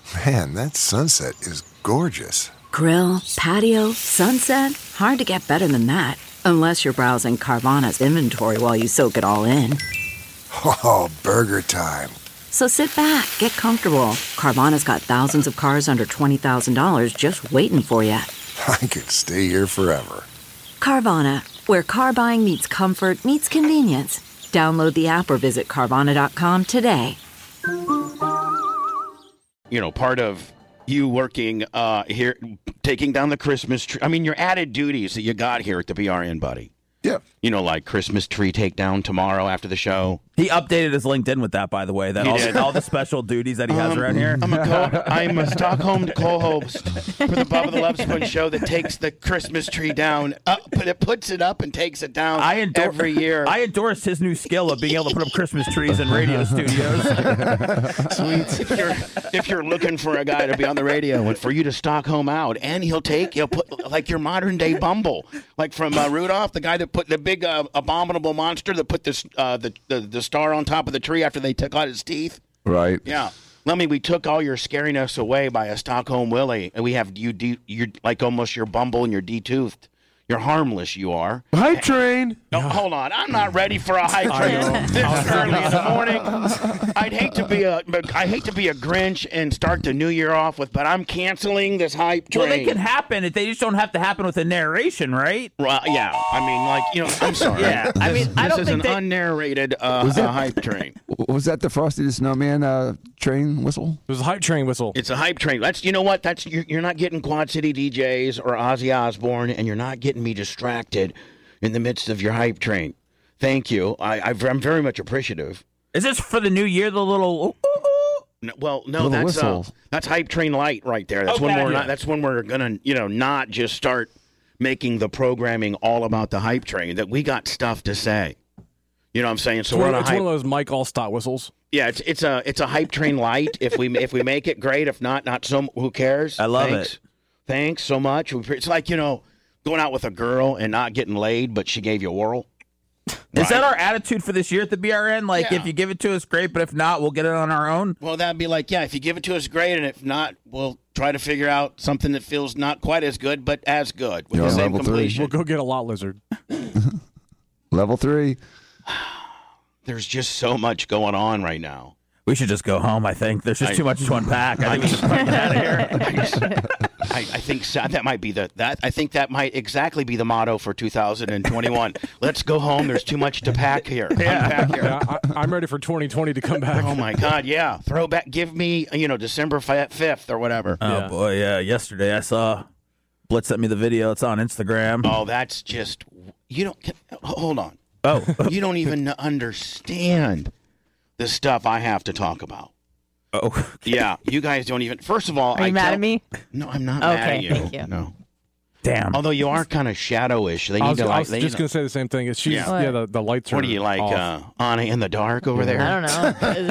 Man, that sunset is gorgeous. Grill, patio, sunset. Hard to get better than that. Unless you're browsing Carvana's inventory while you soak it all in. Oh, burger time. So sit back, get comfortable. Carvana's got thousands of cars under $20,000 just waiting for you. I could stay here forever. Carvana, where car buying meets comfort meets convenience. Download the app or visit Carvana.com today. You know, part of you working here, taking down the Christmas tree. I mean, your added duties that you got here at the BRN, buddy. Yeah. You know, like Christmas tree takedown tomorrow after the show. He updated his LinkedIn with that, by the way. That all the special duties that he has around here. I'm a Stockholm co-host for the Bubba the Love Sponge show that takes the Christmas tree down, but it puts it up and takes it down every year. I endorse his new skill of being able to put up Christmas trees in radio studios. Sweet. If you're looking for a guy to be on the radio and for you to Stockholm out, and he'll put like your modern day Bumble, like from Rudolph, the guy that put the big abominable monster that put this the star on top of the tree after they took out his teeth. Right. Yeah. Lemmy, we took all your scariness away by a Stockholm Willie, and we have you're like almost your Bumble and your D-toothed. You're harmless, you are. Hype train. No, hold on. I'm not ready for a hype train this early in the morning. I'd hate to be a Grinch and start the new year off with, but I'm canceling this hype train. Well, they can happen. They just don't have to happen with a narration, right? Well, yeah. I mean, like, you know, I'm sorry. Yeah. I mean, I don't this think is an unnarrated hype train. Was that the Frosty the Snowman train whistle? It was a hype train whistle. It's a hype train. You know what? You're not getting Quad City DJs or Ozzy Osbourne, and you're not getting me distracted in the midst of your hype train. Thank you. I'm very much appreciative. Is this for the new year? The little. No, that's hype train light right there. That's when we're gonna not just start making the programming all about the hype train. That we got stuff to say. You know what I'm saying? So it's one of those Mike Allstott whistles. Yeah, it's a hype train light. If we make it, great. If not so. Who cares? I love it. Thanks so much. It's like going out with a girl and not getting laid, but she gave you oral. Is that our attitude for this year at the BRN? Like, if you give it to us, great, but if not, we'll get it on our own? Well, that'd be like, if you give it to us, great, and if not, we'll try to figure out something that feels not quite as good, but as good with the same completion. We'll go get a lot lizard. Level 3. There's just so much going on right now. We should just go home, I think. There's just too much to unpack. I think we should get out of here. I think that might be I think that might exactly be the motto for 2021. Let's go home. There's too much to pack here. Unpack here. Yeah, I'm ready for 2020 to come back. Oh my God, yeah. Throw back. Give me, December 5th or whatever. Oh boy, yeah. Yesterday I saw Blitz sent me the video. It's on Instagram. Oh, that's just hold on. Oh, you don't even understand the stuff I have to talk about. Oh, okay. Yeah, you guys don't even. First of all, are you mad at me? No, I'm not mad at you. Thank you. No. Damn. Although you are kind of shadowish. I was just going to say the same thing. The lights are. What are you like, Anna in the dark over there? I don't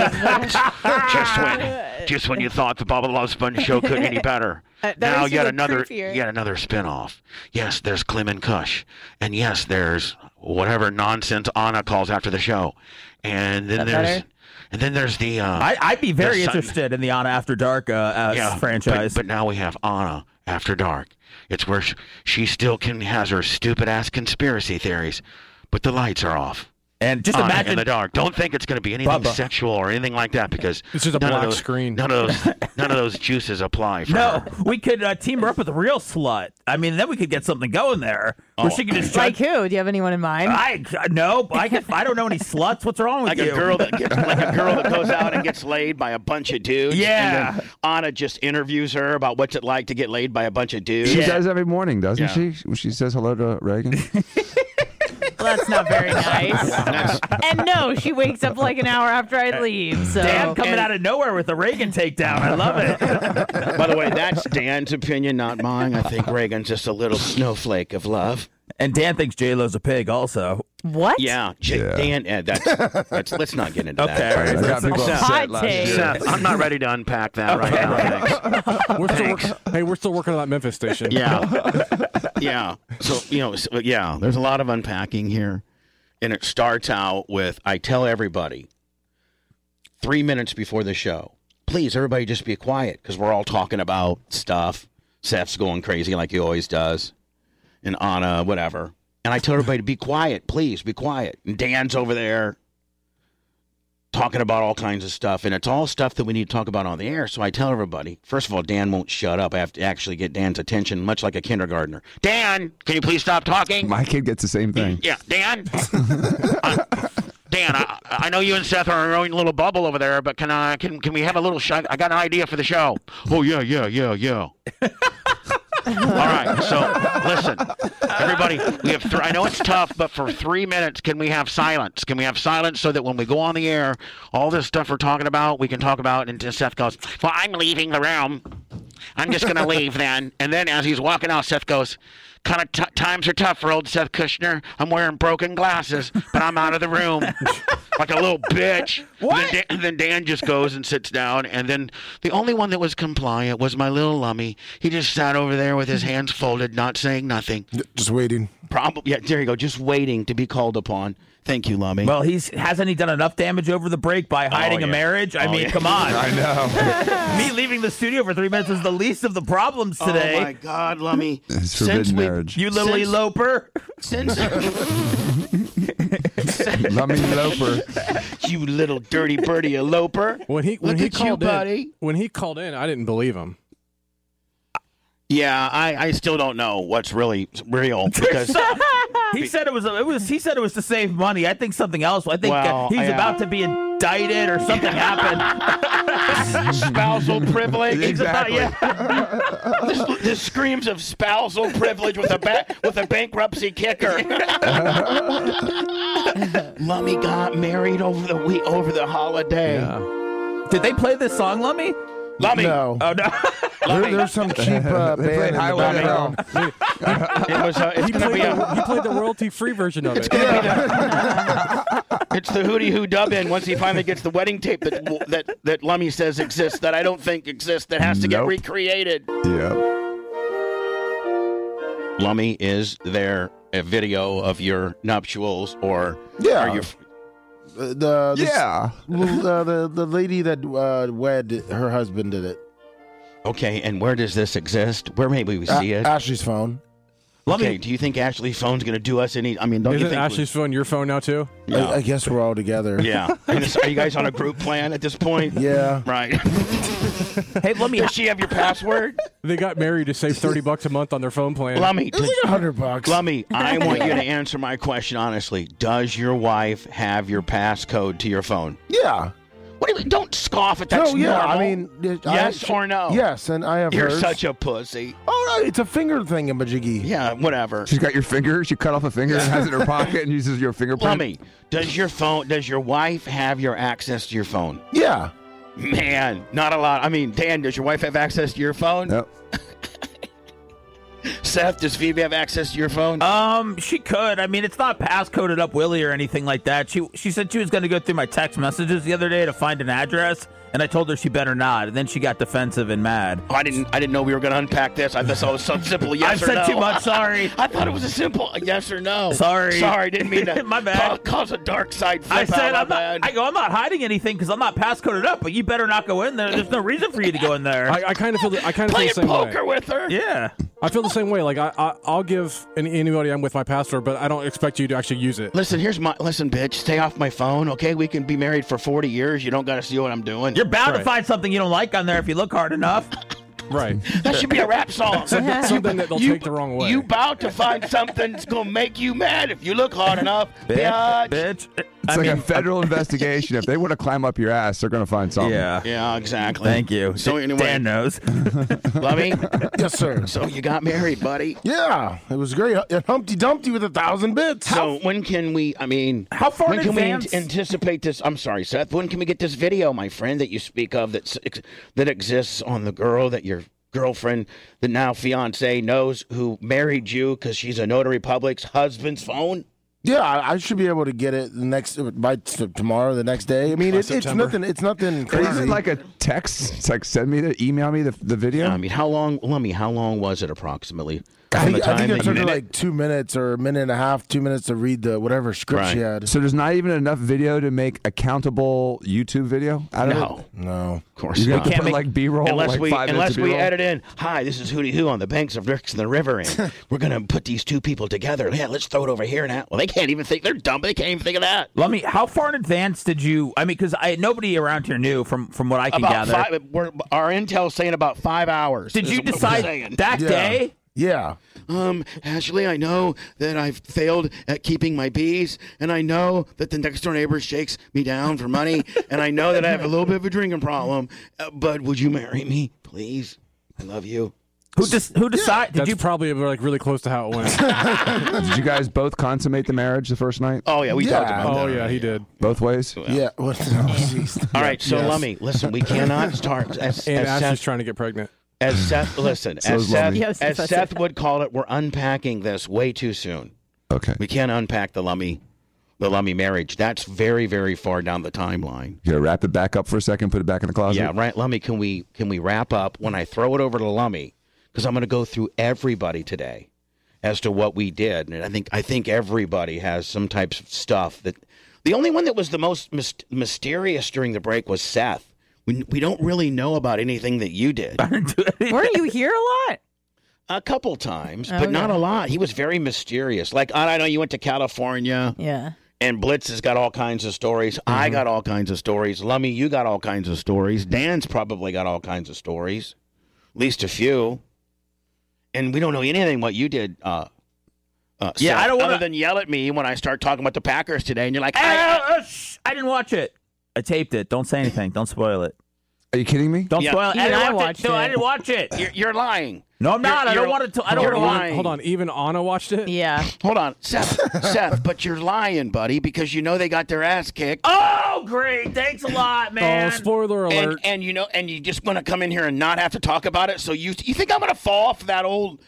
know. just when you thought the Bubba the Love Sponge show couldn't any better. Now you got another spinoff. Yes, there's Clem and Kush, and yes, there's whatever nonsense Anna calls after the show, and then there's the. I'd be very interested in the Anna After Dark franchise. But now we have Anna After Dark. It's where she still has her stupid ass conspiracy theories, but the lights are off. And just Anna imagine in the dark. Don't think it's going to be anything sexual or anything like that because it's just a black screen. None of those juices apply for her. We could team her up with a real slut. I mean, then we could get something going there where she could just like who? Do you have anyone in mind? I don't know any sluts. What's wrong with you? A girl that goes out and gets laid by a bunch of dudes. Yeah. And then Anna just interviews her about what's it like to get laid by a bunch of dudes. She does every morning, doesn't she? When she says hello to Reagan. Well, that's not very nice. And no, she wakes up like an hour after I leave. So Dan coming out of nowhere with a Reagan takedown. I love it. By the way, that's Dan's opinion, not mine. I think Reagan's just a little snowflake of love. And Dan thinks J-Lo's a pig also. What? Yeah. Dan, that's let's not get into that. Okay. I got people upset last year. Seth, I'm not ready to unpack that right now. Thanks. We're still working on that Memphis station. Yeah. Yeah. So, there's a lot of unpacking here. And it starts out with, I tell everybody, 3 minutes before the show, please, everybody just be quiet because we're all talking about stuff. Seth's going crazy like he always does. And Anna, whatever. And I tell everybody to be quiet. Please, be quiet. And Dan's over there talking about all kinds of stuff. And it's all stuff that we need to talk about on the air. So I tell everybody, first of all, Dan won't shut up. I have to actually get Dan's attention, much like a kindergartner. Dan, can you please stop talking? My kid gets the same thing. Yeah, Dan? Dan, I know you and Seth are in your own little bubble over there, but can we have a little shot? I got an idea for the show. Oh, yeah. All right, so listen, everybody, we have I know it's tough, but for 3 minutes, can we have silence? Can we have silence so that when we go on the air, all this stuff we're talking about, we can talk about, and Seth goes, well, I'm leaving the room. I'm just going to leave then. And then as he's walking out, Seth goes, kind of times are tough for old Seth Kushner. I'm wearing broken glasses, but I'm out of the room like a little bitch. What? And then Dan just goes and sits down. And then the only one that was compliant was my little Lummy. He just sat over there with his hands folded, not saying nothing. Just waiting. Probably, yeah, there you go. Just waiting to be called upon. Thank you, Lummy. Well, hasn't he done enough damage over the break by hiding a marriage? I mean, come on. I know. Me leaving the studio for 3 minutes is the least of the problems today. Oh, my God, Lummy. It's forbidden marriage. You little eloper. Lummy eloper. You little dirty birdie eloper. When he called in, I didn't believe him. Yeah, I still don't know what's really real because he said it was to save money. I think something else. I think he's about to be indicted or something happened. Spousal privilege. Exactly. This screams of spousal privilege with a bankruptcy kicker. Lummy got married over the holiday. Yeah. Did they play this song, Lummy? Lummy. No. Oh no. There's some cheap band in the background. It's going to be He played the royalty-free version of it. It's the Hootie Hoo dub-in once he finally gets the wedding tape that Lummy says exists, that I don't think exists, that has to get recreated. Yeah. Lummy, is there a video of your nuptials, or Yeah. are you... The lady that wed her husband did it. Okay, and where does this exist? Where maybe we see it? Ashley's phone. Okay, do you think Ashley's phone's going to do us any... I mean, don't you Isn't think... Ashley's phone your phone now, too? Yeah. I guess we're all together. Yeah. Are you guys on a group plan at this point? Yeah. Right. Hey, Lummy. Does she have your password? They got married to save $30 a month on their phone plan. Lummy, It's like $100. Lummy, I want you to answer my question honestly. Does your wife have your passcode to your phone? Yeah. What do you mean? Don't scoff at that. No, yeah. Normal. I mean, yes or no? Yes, and I have You're hers. such a pussy. Oh, no, it's a finger thing in Majiggy. Yeah, whatever. She's got your finger. She cut off a finger and has it in her pocket and uses your fingerprint. Lummy, does your wife have your access to your phone? Yeah. Man, not a lot. I mean, Dan, does your wife have access to your phone? Nope. Seth, does Phoebe have access to your phone? She could. I mean, it's not passcoded up Willie or anything like that. She said she was going to go through my text messages the other day to find an address, and I told her she better not. And then she got defensive and mad. Oh, I didn't know we were going to unpack this. I thought it was so simple. Yes or no. I've said too much. Sorry. I thought it was a simple yes or no. Sorry. Didn't mean to. My bad. Cause a dark side flip I said out. I'm not hiding anything because I'm not passcoded up. But you better not go in there. There's no reason for you to go in there. I kind of feel the Playing same poker way. with her. Yeah. I feel the same way. Like I'll give anybody I'm with my password, but I don't expect you to actually use it. Listen, bitch. Stay off my phone, okay? We can be married for 40 years. You don't got to see what I'm doing. You're bound to Right. find something you don't like on there if you look hard enough. Right. That should be a rap song. Something that they'll take the wrong way. You bound to find something that's gonna make you mad if you look hard enough, bitch. Bitch. It's like a federal investigation. If they want to climb up your ass, they're going to find something. Yeah. Yeah, exactly. Thank you. So anyway, Dan knows. Lummy. Yes, sir. So you got married, buddy. Yeah, it was great. Humpty Dumpty with 1,000 bits. So when can we? I mean, How far when in can advance? we anticipate this? I'm sorry, Seth. When can we get this video, my friend, that you speak of that exists on the girl that your girlfriend, the now fiance, knows who married you because she's a notary public's husband's phone? Yeah, I should be able to get it by tomorrow, the next day. I mean, it's nothing. It's nothing crazy. Is it like a text? It's like email me the video. I mean, how long, Lummy? How long was it approximately? from the I time think it that took you her did like 2 minutes or a minute and a half, 2 minutes to read the whatever script Right. she had. So there's not even enough video to make a countable YouTube video out of No, it? No. of course You're not. going to put like B-roll, Unless like we 5 minutes of we B-roll? edit in, hi, this is Hootie Hoo on the banks of Ricks in the River, and we're gonna put these two people together. Yeah, let's throw it over here now. Well, they can't even think. They're dumb. They can't even think of that. Let me. How far in advance did you? I mean, because nobody around here knew from what I can About gather. our intel's saying about 5 hours. Did is you what we're decide saying. that Yeah. day? Yeah. Ashley, I know that I've failed at keeping my bees, and I know that the next door neighbor shakes me down for money, and I know that I have a little bit of a drinking problem. But would you marry me, please? I love you. Who decided? Did That's you? probably like really close to how it went. Did you guys both consummate the marriage the first night? Oh yeah, we talked Yeah. about that. Oh yeah, he did. Both ways? Yeah. Well, no, jeez. All right, so Yes. Lummy, listen, we cannot start as And Ashley's Seth, trying to get pregnant. as Seth. Listen, So as is Seth, Lummy. Yes, as that's Seth it. would call it, we're unpacking this way too soon. Okay. We can't unpack the Lummy marriage. That's very, very far down the timeline. You gotta wrap it back up for a second, put it back in the closet? Yeah, right, Lummy. Can we wrap up when I throw it over to Lummy? Because I'm going to go through everybody today as to what we did, and I think everybody has some types of stuff that. The only one that was the most mysterious during the break was Seth. We don't really know about anything that you did. Weren't you here a lot? A couple times, Okay. but not a lot. He was very mysterious. Like, I know you went to California, Yeah. and Blitz has got all kinds of stories. I got all kinds of stories. Lummy, you got all kinds of stories. Dan's probably got all kinds of stories, at least a few. And we don't know anything what you did. Yeah, Seth, I don't wanna- other than yell at me when I start talking about the Packers today, and you're like, Shh, I didn't watch it. I taped it. Don't say anything. Don't spoil it. Are you kidding me? Don't Yeah. spoil it. Even I I watched No, it. I didn't watch it. You're lying. No, I'm not. I You're- don't want to. I don't you're want lying. Hold on, even Anna watched it. Yeah. Hold on, Seth, but you're lying, buddy, because you know they got their ass kicked. Oh, great! Thanks a lot, man. Oh, spoiler alert! And you know, and you just want to come in here and not have to talk about it. So you think I'm going to fall for that old,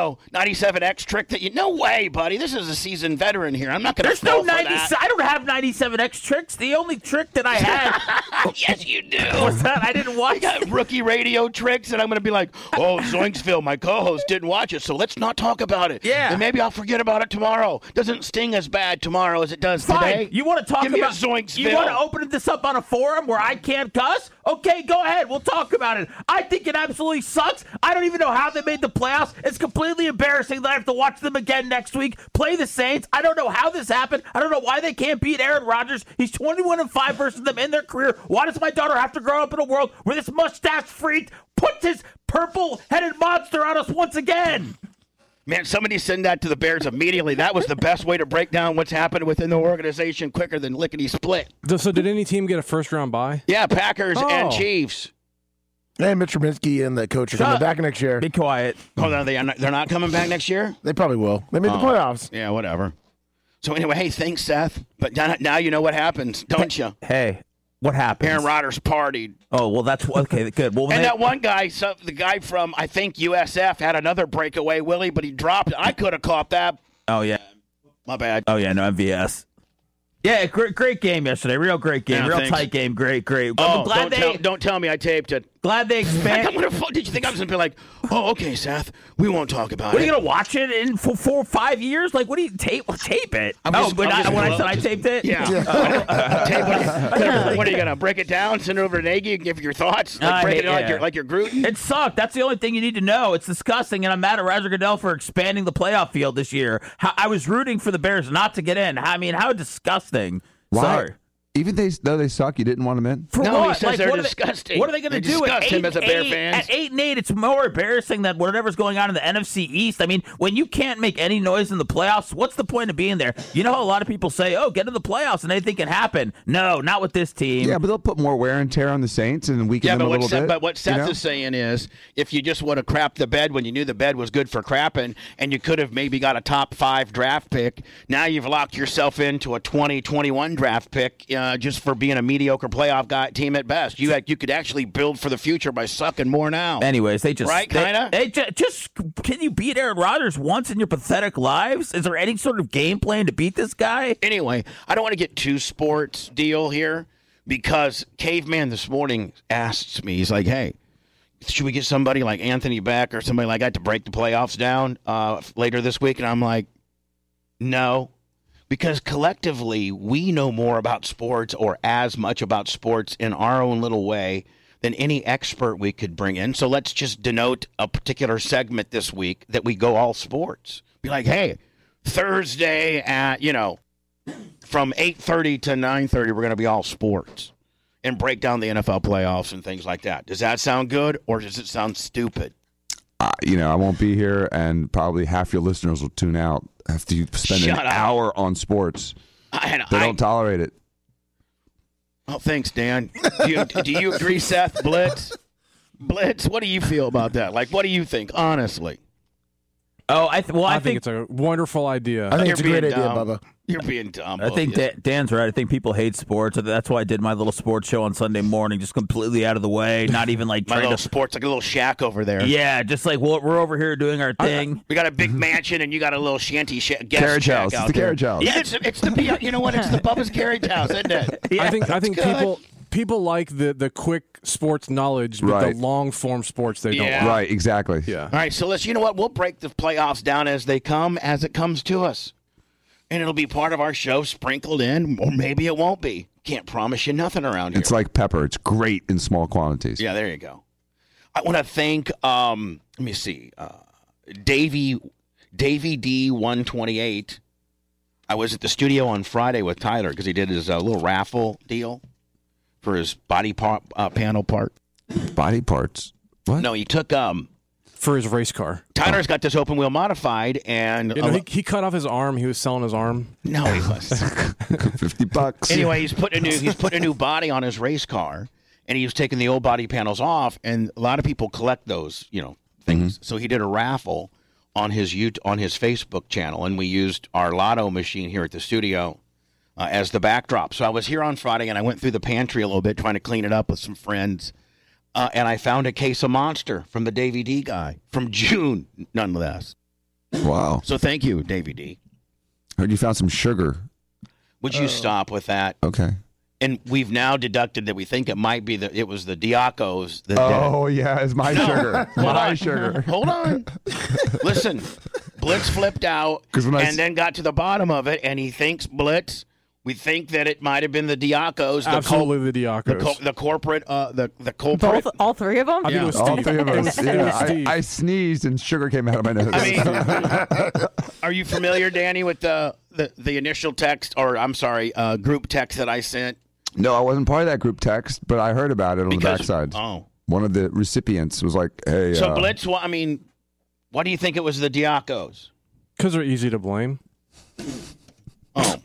97X trick that no way, buddy. This is a seasoned veteran here. I'm not going to There's fall no for 97. that. I don't have 97X tricks. The only trick that I had Yes, you do. was that I didn't watch I got rookie radio tricks, and I'm going to be like, oh, Zoinksville, my co-host, didn't watch it, so let's not talk about it. Yeah. And maybe I'll forget about it tomorrow. Doesn't sting as bad tomorrow as it does Fine. today. You want to talk Give me a about Zoinksville. You want to open this up on a forum where I can't cuss? Okay, go ahead. We'll talk about it. I think it absolutely sucks. I don't even know how they made the playoffs. It's completely embarrassing that I have to watch them again next week. Play the Saints. I don't know how this happened. I don't know why they can't beat Aaron Rodgers. He's 21-5 versus them in their career. Why does my daughter have to grow up in a world where this mustache freak puts his purple-headed monster on us once again? Man, somebody send that to the Bears immediately. That was the best way to break down what's happened within the organization quicker than lickety split. So did any team get a first round bye? Yeah, Packers and Oh. Chiefs. Hey, Mitch Trubisky and the coach are coming back next year. Be quiet. Hold on, they're not coming back next year? They probably will. They made the playoffs. Yeah, whatever. So anyway, hey, thanks, Seth. But now you know what happens, don't you? Hey, what happened? Aaron Rodgers partied. Oh, well, that's okay. Good. Well, And that one guy, the guy from, I think, USF, had another breakaway, Willie, but he dropped it. I could have caught that. Oh yeah. My bad. Oh yeah. No MVS. Yeah, great game yesterday. Real great game. Yeah, Real thanks. tight game. Great. Oh, I'm glad don't tell me I taped it. glad they expand. Did you think I was going to be like, oh, okay, Seth, we won't talk about What are it? you gonna watch it in for 4 or 5 years? Like, what do you tape? Tape it? I'm Oh, just- when I'm just I gonna- said I taped it. Yeah. What are you going to break it down, send it over to Nagy, and give your thoughts? I Break hate- it down yeah. like your Groot? It sucked. That's the only thing you need to know. It's disgusting, and I'm mad at Roger Goodell for expanding the playoff field this year. I was rooting for the Bears not to get in. I mean, how disgusting. Why? Sorry. Even though they suck, you didn't want them in? For No, he what? says they're what are disgusting. What are they going to They do? disgust him as a Bear fan. At 8-8, it's more embarrassing than whatever's going on in the NFC East. I mean, when you can't make any noise in the playoffs, what's the point of being there? You know how a lot of people say, "Oh, get in the playoffs and anything can happen." No, not with this team. Yeah, but they'll put more wear and tear on the Saints and weaken Yeah, them a little bit. but what Seth you know? is saying is, if you just want to crap the bed when you knew the bed was good for crapping, and you could have maybe got a top 5 draft pick, now you've locked yourself into a 2021 draft pick just for being a mediocre playoff team at best. You could actually build for the future by sucking more now. Anyways, they just Right, kinda? They just can you beat Aaron Rodgers once in your pathetic lives? Is there any sort of game plan to beat this guy? Anyway, I don't want to get too sports deal here because Caveman this morning asked me, he's like, hey, should we get somebody like Anthony Beck or somebody like that to break the playoffs down later this week? And I'm like, no, because collectively we know more about sports or as much about sports in our own little way than any expert we could bring in. So let's just denote a particular segment this week that we go all sports. Be like, hey, Thursday at, from 8:30 to 9:30, we're going to be all sports and break down the NFL playoffs and things like that. Does that sound good or does it sound stupid? I won't be here, and probably half your listeners will tune out after you spend an hour on sports. They don't tolerate it. Oh, thanks, Dan. Do you agree, Seth? Blitz, what do you feel about that? Like, what do you think, honestly? Oh, I think it's a wonderful idea. I think it's a great idea, Bubba. You're being dumb. I think Dan's right. I think people hate sports. That's why I did my little sports show on Sunday morning, just completely out of the way, not even like my trying little to sports, like a little shack over there. Yeah, just like we're over here doing our thing. We got a big mansion, and you got a little shanty guest carriage shack house. out It's the there. carriage house. Yeah, it's the you know what? It's the Bubba's carriage house, isn't it? Yeah, I think people like the quick sports knowledge, but Right. the long form sports they don't Yeah. like. Right, exactly. Yeah. All right, so you know what? We'll break the playoffs down as they come, as it comes to us. And it'll be part of our show sprinkled in, or maybe it won't be. Can't promise you nothing around here. It's like pepper. It's great in small quantities. Yeah, there you go. I want to thank, let me see, Davey D128. I was at the studio on Friday with Tyler because he did his little raffle deal for his body panel part. Body parts. What? No, he took For his race car. Tyler's got this open wheel modified, and he cut off his arm. He was selling his arm. no, he was. $50. Anyway, he's put a new body on his race car, and he was taking the old body panels off. And a lot of people collect those, things. So he did a raffle on his Facebook channel, and we used our lotto machine here at the studio as the backdrop. So I was here on Friday, and I went through the pantry a little bit trying to clean it up with some friends. And I found a case of Monster from the Davey D guy from June, nonetheless. Wow. So thank you, Davey D. Heard you found some sugar. Would you stop with that? Okay. And we've now deducted that we think it might be it was the Diacos that did it. Oh, yeah. It's my sugar. My sugar. Hold on. Listen, Blitz flipped out and then got to the bottom of it, and he thinks Blitz. We think that it might have been the Diacos. Absolutely the Diacos. The corporate, the culprit. All three of them? I think it was All Steve. three of us. It was Yeah, Steve. I sneezed and sugar came out of my nose. I mean, are you familiar, Danny, with the initial text, or I'm sorry, group text that I sent? No, I wasn't part of that group text, but I heard about it on the backside. Oh. One of the recipients was like, hey. So Blitz, why do you think it was the Diacos? Because they're easy to blame. Oh.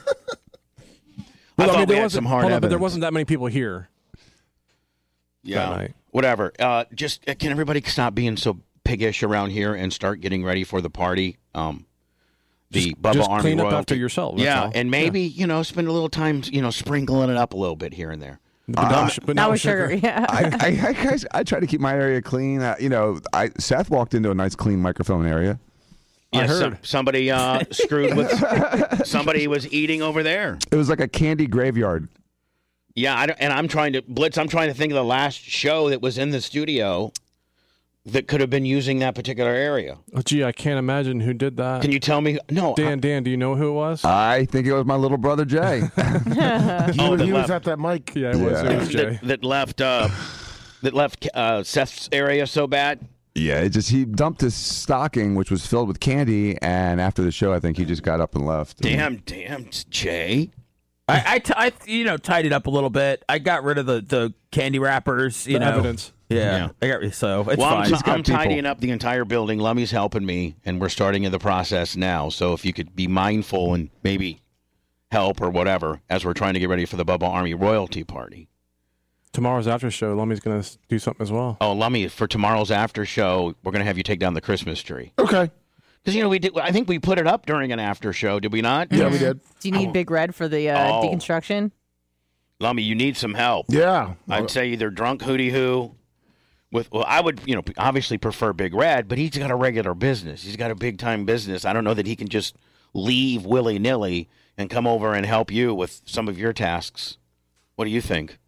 I thought we had some hard evidence. But there wasn't that many people here. Yeah, that night. Whatever. Just can everybody stop being so piggish around here and start getting ready for the party? The Bubba just Army clean up royalty. after yourself. That's Yeah, all. and maybe spend a little time sprinkling it up a little bit here and there. But Not with sugar, yeah. I try to keep my area clean. Seth walked into a nice clean microphone area. Yeah, I heard. somebody screwed with somebody was eating over there. It was like a candy graveyard. Yeah, I'm trying to think of the last show that was in the studio that could have been using that particular area. Oh, gee, I can't imagine who did that. Can you tell me? No, Dan, do you know who it was? I think it was my little brother Jay. He was at that mic. Yeah, it was. It was Jay. that left Seth's area so bad. Yeah, he dumped his stocking, which was filled with candy, and after the show, I think he just got up and left. Damn, Jay. I tied it up a little bit. I got rid of the candy wrappers. The evidence. Yeah. So it's Well, fine. I'm tidying up the entire building. Lummy's helping me, and we're starting in the process now. So if you could be mindful and maybe help or whatever as we're trying to get ready for the Bubba Army royalty party. Tomorrow's after show, Lummy's going to do something as well. Oh, Lummy, for tomorrow's after show, we're going to have you take down the Christmas tree. Okay. Because, we did. I think we put it up during an after show, did we not? Yeah, we did. Do you need Big Red for the deconstruction? Lummy, you need some help. Yeah. I'd say either Drunk Hootie Hoo. I would, obviously prefer Big Red, but he's got a regular business. He's got a big-time business. I don't know that he can just leave willy-nilly and come over and help you with some of your tasks. What do you think?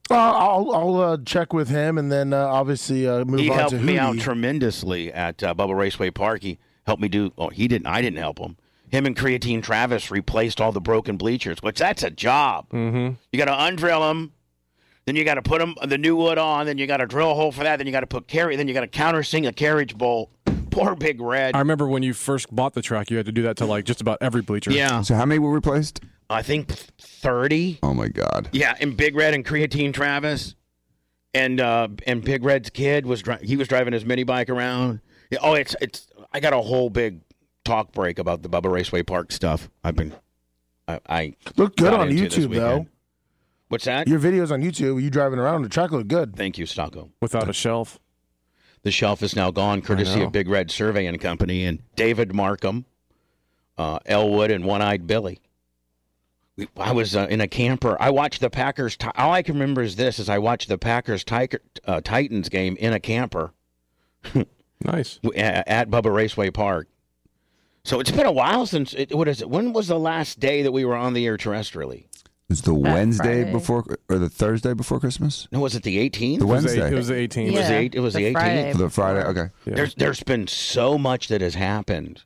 I'll check with him, and then obviously move on to Hootie. He helped me out tremendously at Bubba Raceway Park. He helped me do. Oh, he didn't. I didn't help him. Him and Creatine Travis replaced all the broken bleachers, which that's a job. Mm-hmm. You got to undrill them, then you got to put the new wood on, then you got to drill a hole for that, then you got to put then you got to countersink a carriage bolt. Poor Big Red. I remember when you first bought the track, you had to do that to like just about every bleacher. Yeah. So how many were replaced? I think 30. Oh my God. Yeah, and Big Red and Creatine Travis, and Big Red's kid was driving his mini bike around. Yeah, oh, it's. I got a whole big talk break about the Bubba Raceway Park stuff. I look good on YouTube though. What's that? Your videos on YouTube, you driving around the track look good. Thank you, Stocko. Without a shelf. The shelf is now gone, courtesy of Big Red Surveying Company and David Markham, Elwood, and One-Eyed Billy. I was in a camper. I watched the Packers. All I can remember is this: I watched the Packers Titans game in a camper. Nice. At Bubba Raceway Park. So it's been a while since. What is it? When was the last day that we were on the air terrestrially? It was the Wednesday before, or the Thursday before Christmas? No, was it the 18th? The Wednesday. It was the 18th. Yeah, it was the 18th. Friday. For the Friday, okay. Yeah. There's been so much that has happened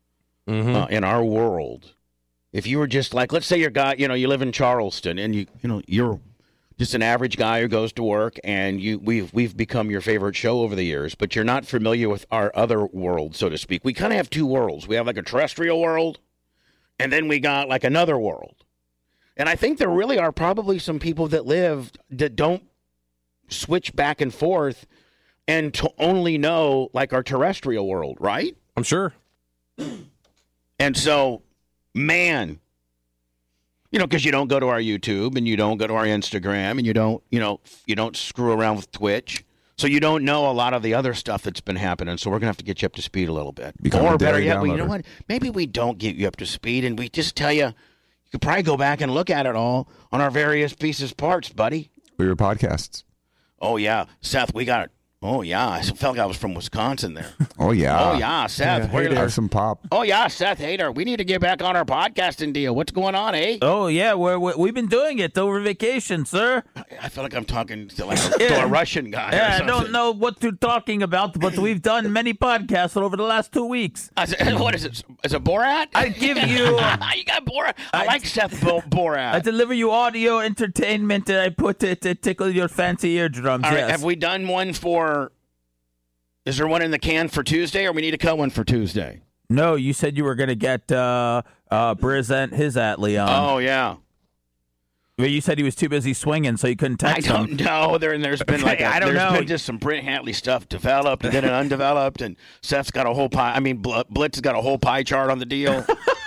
in our world. If you were just like, let's say you're you live in Charleston, and you're just an average guy who goes to work, and we've become your favorite show over the years, but you're not familiar with our other world, so to speak. We kind of have two worlds. We have like a terrestrial world, and then we got like another world. And I think there really are probably some people that don't switch back and forth and to only know like our terrestrial world, right? I'm sure. And so, man, because you don't go to our YouTube and you don't go to our Instagram and you don't screw around with Twitch. So you don't know a lot of the other stuff that's been happening. So we're going to have to get you up to speed a little bit. Or better yet, you know what? Maybe we don't get you up to speed and we just tell you, you could probably go back and look at it all on our various parts, buddy. Or your podcasts. Oh, yeah. Seth, we got it. Oh, yeah. I felt like I was from Wisconsin there. Oh, yeah. Oh, yeah, Seth. Yeah, have some pop. Oh, yeah, Seth Hader. We need to get back on our podcasting deal. What's going on, eh? Oh, yeah. We've been doing it over vacation, sir. I feel like I'm talking to to a Russian guy. Yeah, I don't know what you're talking about, but we've done many podcasts over the last 2 weeks. What is it? Is it Borat? I give you... you got Borat. I like Seth Borat. I deliver you audio entertainment, and I put it to tickle your fancy eardrums. All right, yes. have we done one for... Is there one in the can for Tuesday, or we need to cut one for Tuesday? No, you said you were going to get Briz and his Atlee on. Oh, yeah. But you said he was too busy swinging, so you couldn't text him. I don't know. There's been been just some Brent Hatley stuff developed and then it undeveloped, and Seth's got a whole pie. I mean, Blitz has got a whole pie chart on the deal.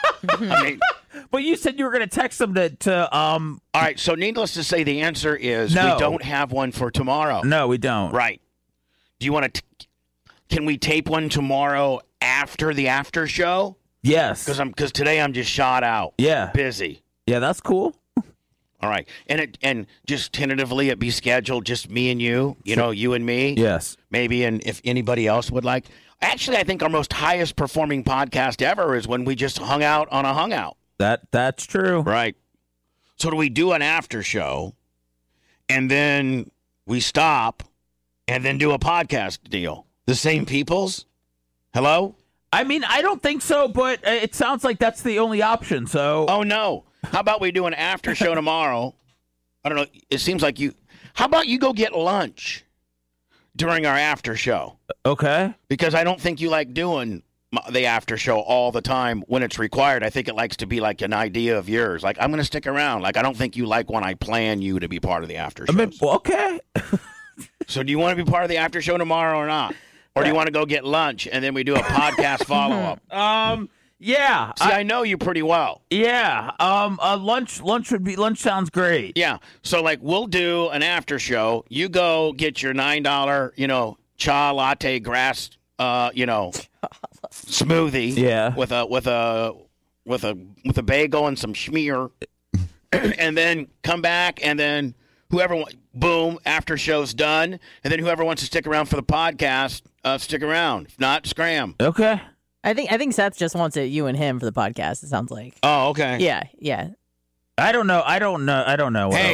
I mean, but you said you were going to text him to All right, so needless to say, the answer is no. We don't have one for tomorrow. No, we don't. Right. Do you want to... Can we tape one tomorrow after the after show? Yes. Because today I'm just shot out. Yeah. Busy. Yeah, that's cool. All right. And just tentatively it be scheduled just me and you, you and me. Yes. Maybe, and if anybody else would like. Actually, I think our most highest performing podcast ever is when we just hung out on a hangout. That's true. Right. So do we do an after show and then we stop and then do a podcast deal? The same peoples? Hello? I mean, I don't think so, but it sounds like that's the only option, so... Oh, no. How about we do an after show tomorrow? I don't know. It seems like you... How about you go get lunch during our after show? Okay. Because I don't think you like doing the after show all the time when it's required. I think it likes to be like an idea of yours. Like, I'm going to stick around. Like, I don't think you like when I plan you to be part of the after show. I mean, okay. So do you want to be part of the after show tomorrow or not? Or do you want to go get lunch and then we do a podcast follow-up? Yeah. See, I know you pretty well. Yeah. Lunch sounds great. Yeah. So like we'll do an after show. You go get your $9, cha latte grass, smoothie. Yeah. With a bagel and some schmear, and then come back and then boom, after show's done, and then whoever wants to stick around for the podcast, stick around. If not, scram. Okay. I think Seth just wants it you and him for the podcast. It sounds like. Oh, okay. Yeah. I don't know. Hey,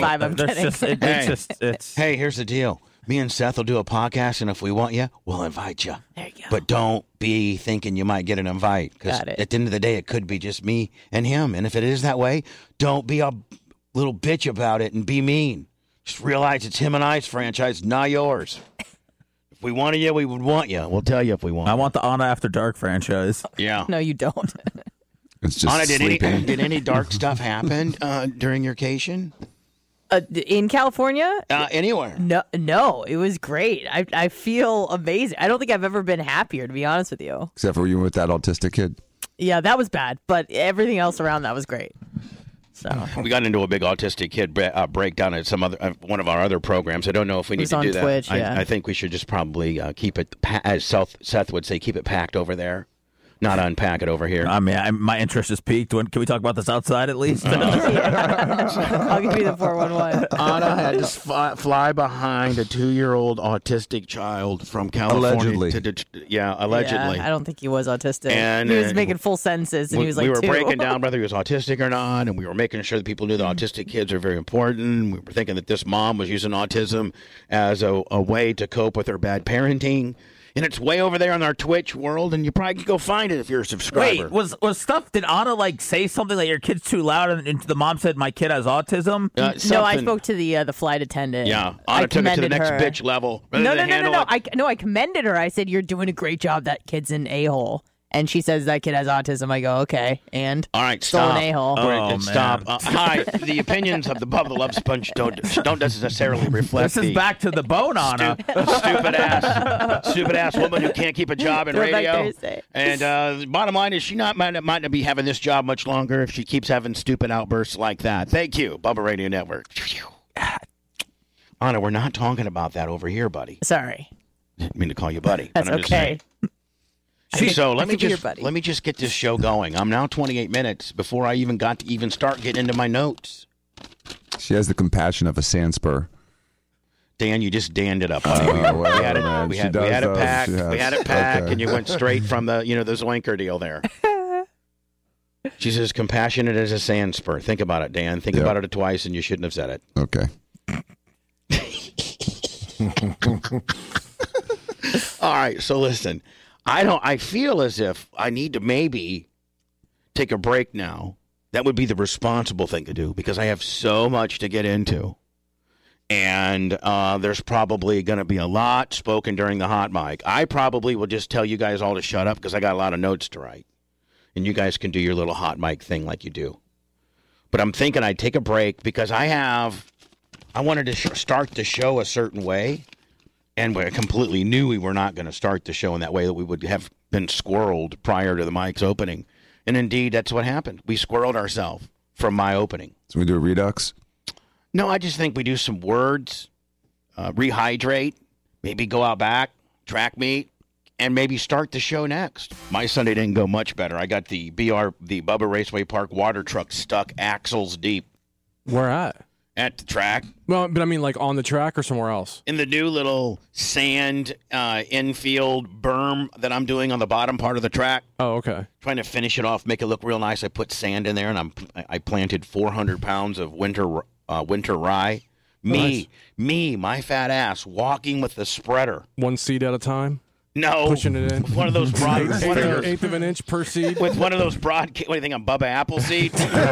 Hey, here's the deal. Me and Seth will do a podcast, and if we want you, we'll invite you. There you go. But don't be thinking you might get an invite, because at the end of the day, it could be just me and him. And if it is that way, don't be a little bitch about it and be mean. Just realize it's him and I's franchise, not yours. If we wanted you, we would want you. We'll tell you if we want. I want the Anna After Dark franchise. Yeah. No, you don't. It's just Anna, sleeping. did any dark stuff happen during your vacation? In California? Anywhere? No, it was great. I feel amazing. I don't think I've ever been happier, to be honest with you. Except for you with that autistic kid. Yeah, that was bad, but everything else around that was great. So we got into a big autistic kid breakdown at some other one of our other programs. I don't know if we need to do that. Twitch, yeah. I think we should just probably keep it, as Seth would say, keep it packed over there, not unpack it over here. I mean, my interest is peaked. Can we talk about this outside at least? I'll give you the 411. Anna had to fly behind a 2-year-old autistic child from California. Allegedly. Allegedly. Yeah, I don't think he was autistic. And, he was making full sentences, and he was like, we were 2. breaking down whether he was autistic or not, and we were making sure that people knew that autistic kids are very important. We were thinking that this mom was using autism as a way to cope with her bad parenting. And it's way over there on our Twitch world, and you probably can go find it if you're a subscriber. Wait, was stuff? Did Anna say something like your kid's too loud, and the mom said my kid has autism? No, I spoke to the flight attendant. Yeah, Anna took it to the next bitch level. No. I commended her. I said, "You're doing a great job. That kid's an a-hole." And she says that kid has autism. I go, okay, and all right, still stop. an a-hole. Oh, stop. Hi, the opinions of the Bubba the Love Sponge don't necessarily reflect. This is back to the bone, Anna. Stupid ass woman who can't keep a job in radio. And the bottom line is, she might not be having this job much longer if she keeps having stupid outbursts like that. Thank you, Bubba Radio Network. Anna, we're not talking about that over here, buddy. Sorry. I didn't mean to call you buddy. That's but I'm okay. So let me just get this show going. I'm now 28 minutes before I even got to start getting into my notes. She has the compassion of a sandspur. Dan, you just Dan'd it up. We had it packed, and you went straight from the Zoinker deal there. She's as compassionate as a sandspur. Think about it, Dan. Think about it twice, and you shouldn't have said it. Okay. All right, so listen. I feel as if I need to maybe take a break now. That would be the responsible thing to do, because I have so much to get into. And there's probably going to be a lot spoken during the hot mic. I probably will just tell you guys all to shut up, because I got a lot of notes to write. And you guys can do your little hot mic thing like you do. But I'm thinking I'd take a break, because I wanted to start the show a certain way. And we completely knew we were not going to start the show in that way, that we would have been squirreled prior to the mic's opening. And indeed, that's what happened. We squirreled ourselves from my opening. So we do a redux? No, I just think we do some words, rehydrate, maybe go out back, track meet, and maybe start the show next. My Sunday didn't go much better. I got the Bubba Raceway Park water truck stuck axles deep. Where at? At the track. Well, but I mean, like on the track or somewhere else? In the new little sand infield berm that I'm doing on the bottom part of the track. Oh, okay. Trying to finish it off, make it look real nice. I put sand in there, and I planted 400 pounds of winter rye. Me, my fat ass, walking with the spreader. One seed at a time? No. Pushing it in? One of those broad... eighth of an inch per seed? With one of those broad... What do you think, I'm Bubba Appleseed?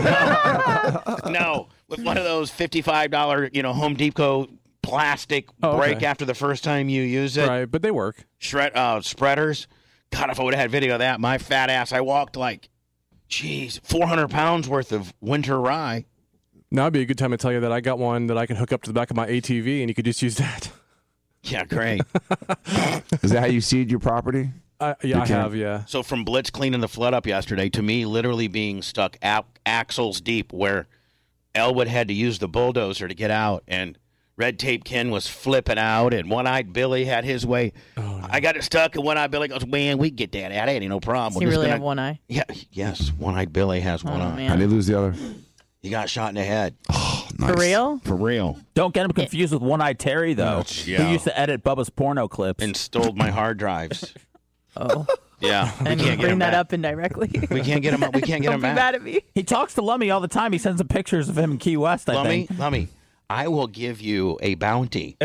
No. With one of those $55, Home Depot plastic break after the first time you use it. Right, but they work. Spreaders. God, if I would have had video of that, my fat ass, I walked 400 pounds worth of winter rye. Now would be a good time to tell you that I got one that I can hook up to the back of my ATV, and you could just use that. Yeah, great. Is that how you seed your property? Yeah, I have, yeah. So from Blitz cleaning the flood up yesterday to me literally being stuck axles deep where Elwood had to use the bulldozer to get out, and Red Tape Ken was flipping out, and One-Eyed Billy had his way. Oh, no. I got it stuck, and One-Eyed Billy goes, man, we can get that out. Ain't no problem. Does he really have one eye? Yeah, yes. One-Eyed Billy has one eye. Man. How did he lose the other? He got shot in the head. Oh, nice. For real? For real. Don't get him confused with One-Eyed Terry, though. Who used to edit Bubba's porno clips. And stole my hard drives. Oh. Yeah, we And can't get bring him that back. up indirectly. We can't get him. We can't get Don't him be back. mad at me. He talks to Lummy all the time. He sends him pictures of him in Key West, I think. Lummy, I will give you a bounty.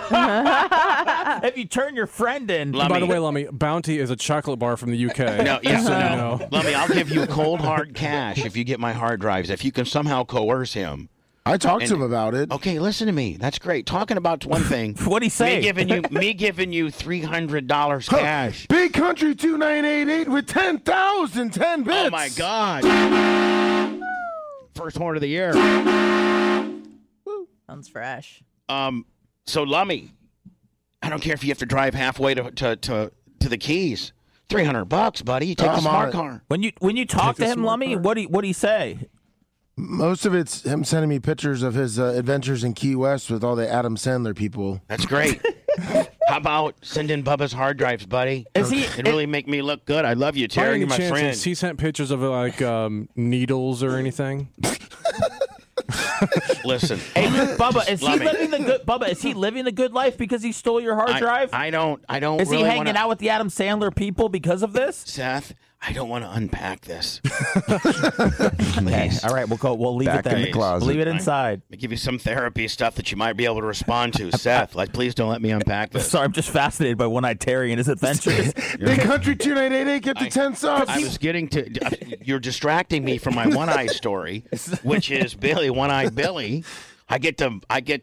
If you turn your friend in. By the way, Lummy, Bounty is a chocolate bar from the UK. No, yes, So you no. know. Lummy, I'll give you cold hard cash if you get my hard drives. If you can somehow coerce him. I talked to him about it. Okay, listen to me. That's great. Talking about one thing. What'd he say? Me giving you $300 cash. Big Country 2988 with 10,000 10 bits. Oh my God! First horn of the year. Sounds fresh. So Lummy, I don't care if you have to drive halfway to the Keys. $300, buddy. You take the smart car. When you talk to him, Lummy, what do he say? Most of it's him sending me pictures of his adventures in Key West with all the Adam Sandler people. That's great. How about sending Bubba's hard drives, buddy? It really make me look good. I love you, By Terry. any You're my chance, friend. has he sent pictures of like needles or anything? Listen, Hey, Bubba, is he Lummy. living the good? Bubba, is he living the good life because he stole your hard drive? I don't. Is really he hanging wanna, out with the Adam Sandler people because of this? Seth, I don't want to unpack this. Okay, all right, we'll leave Back it there. in the closet. Leave it inside. Let me give you some therapy stuff that you might be able to respond to, Seth. Like, please don't let me unpack this. Sorry, I'm just fascinated by One-Eyed Terry and his adventures. Big Country 2988, get to 10 subs. I was getting to. You're distracting me from my one-eye story, which is Billy, One-Eyed Billy. I get the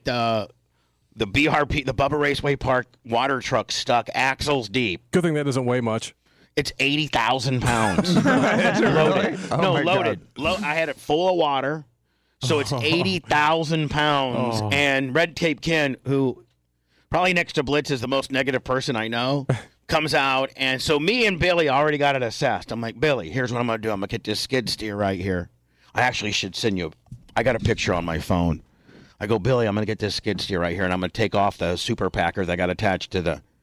BRP, the Bubba Raceway Park water truck stuck axles deep. Good thing that doesn't weigh much. It's 80,000 pounds. Loaded. Oh my loaded. I had it full of water, so it's 80,000 pounds. And Red Tape Ken, who probably next to Blitz is the most negative person I know, comes out. And so me and Billy already got it assessed. I'm like, Billy, here's what I'm going to do. I'm going to get this skid steer right here. I actually should send you. I got a picture on my phone. I go, Billy, I'm going to get this skid steer right here, and I'm going to take off the super packer that got attached to the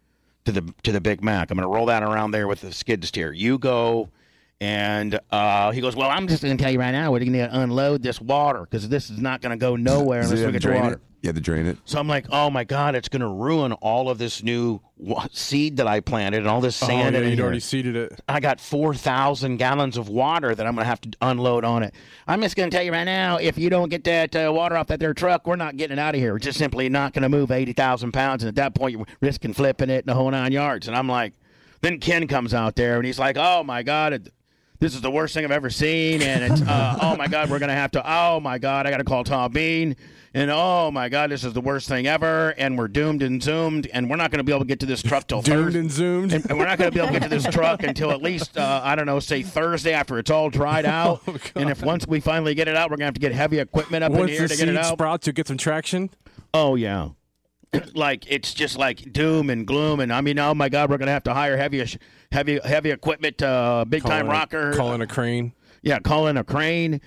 Big Mac. I'm going to roll that around there with the skid steer. You go, and he goes, well, I'm just going to tell you right now, we're going to unload this water because this is not going to go nowhere So unless you we had to get the drain water. it. You had to drain it. So I'm like, oh my God, it's going to ruin all of this new seed that I planted and all this sand in you'd here. already seeded it. I got 4,000 gallons of water that I'm going to have to unload on it. I'm just going to tell you right now, if you don't get that water off that there truck, we're not getting it out of here. We're just simply not going to move 80,000 pounds. And at that point, you're risking flipping it in the whole 9 yards. And I'm like, then Ken comes out there and he's like, oh my God, this is the worst thing I've ever seen. And it's, oh my God, we're going to have to, oh my God, I got to call Tom Bean. And oh my God, this is the worst thing ever. And we're doomed and zoomed. And we're not going to be able to get to this truck till Doomed Thursday. and zoomed. And we're not going to be able to get to this truck until at least, I don't know, say Thursday after it's all dried out. And if once we finally get it out, we're going to have to get heavy equipment up in Once here the to get it seed out. sprouts, you get some traction. Oh, yeah. Like, it's just like doom and gloom. And I mean, oh my God, we're going to have to hire heavy equipment, big-time rocker. Call in a crane. Yeah, call in a crane,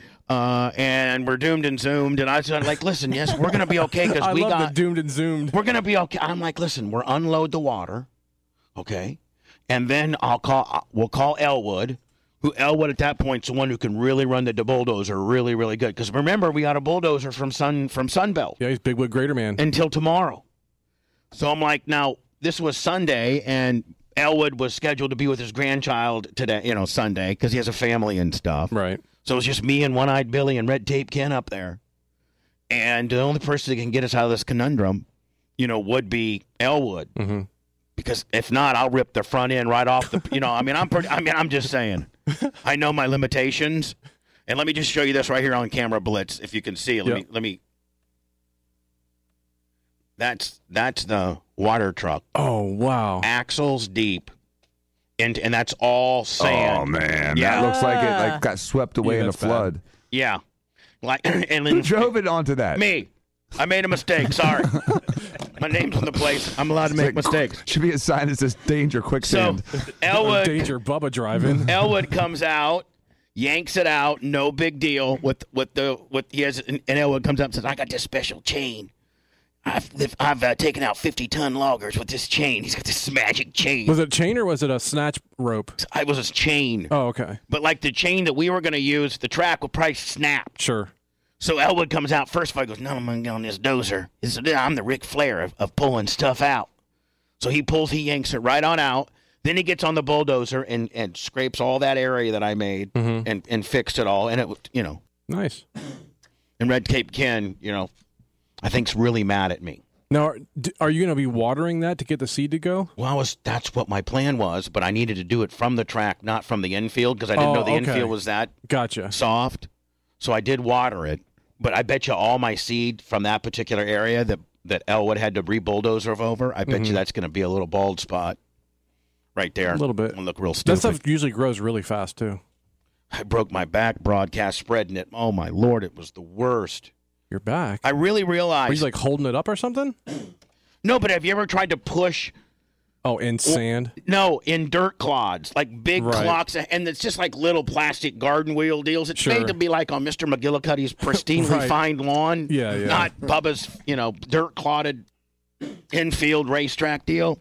and we're doomed and zoomed. And I was like, listen, yes, we're going to be okay because I we love got the doomed and zoomed. We're going to be okay. I'm like, listen, we'll unload the water, okay? And then we'll call Elwood, who Elwood at that point is the one who can really run the bulldozer really, really good. Because remember, we got a bulldozer from Sunbelt. Yeah, he's Bigwood Greater Man. Until tomorrow. So I'm like, now, this was Sunday, and Elwood was scheduled to be with his grandchild today, Sunday, because he has a family and stuff. Right. So it was just me and One-Eyed Billy and Red Tape Ken up there. And the only person that can get us out of this conundrum, would be Elwood. Mm-hmm. Because if not, I'll rip the front end right off the, I'm just saying. I know my limitations. And let me just show you this right here on camera, Blitz, if you can see it. Let me. That's the water truck. Oh, wow. Axles deep. And that's all sand. Oh, man. Yeah. That looks like it got swept away in a flood. Bad. Yeah. And then, who drove it onto that? Me. I made a mistake. Sorry. My name's on the place. I'm allowed to make mistakes. Should be a sign that says danger quicksand. So Elwood, danger Bubba driving. Elwood comes out, yanks it out, no big deal. And Elwood comes up and says, "I got this special chain. I've taken out 50-ton loggers with this chain. He's got this magic chain." Was it a chain or was it a snatch rope? It was a chain. Oh, okay. But like the chain that we were going to use, the track would probably snap. Sure. So Elwood comes out first. Goes, "No, I'm going to get on this dozer. I'm the Ric Flair of pulling stuff out." So he yanks it right on out. Then he gets on the bulldozer and scrapes all that area that I made and fixed it all. And it was, Nice. And Red Cape Ken, I think's really mad at me. Now, are you going to be watering that to get the seed to go? Well, that's what my plan was, but I needed to do it from the track, not from the infield, because I didn't know the infield was that soft. So I did water it, but I bet you all my seed from that particular area that Elwood had to re-bulldoze over, I bet you that's going to be a little bald spot right there. A little bit. It'll look real stupid. That stuff usually grows really fast, too. I broke my back broadcast spreading it. Oh, my Lord, it was the worst. Your back? I really realized. Were you like holding it up or something? No, but have you ever tried to push? Oh, in sand? No, in dirt clods, like big clocks, and it's just like little plastic garden wheel deals. It's made to be like on Mr. McGillicuddy's pristine refined lawn. Yeah. Not Bubba's, dirt clotted infield racetrack deal.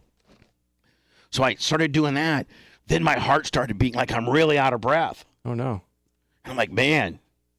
So I started doing that. Then my heart started beating like I'm really out of breath. Oh no! And I'm like, man.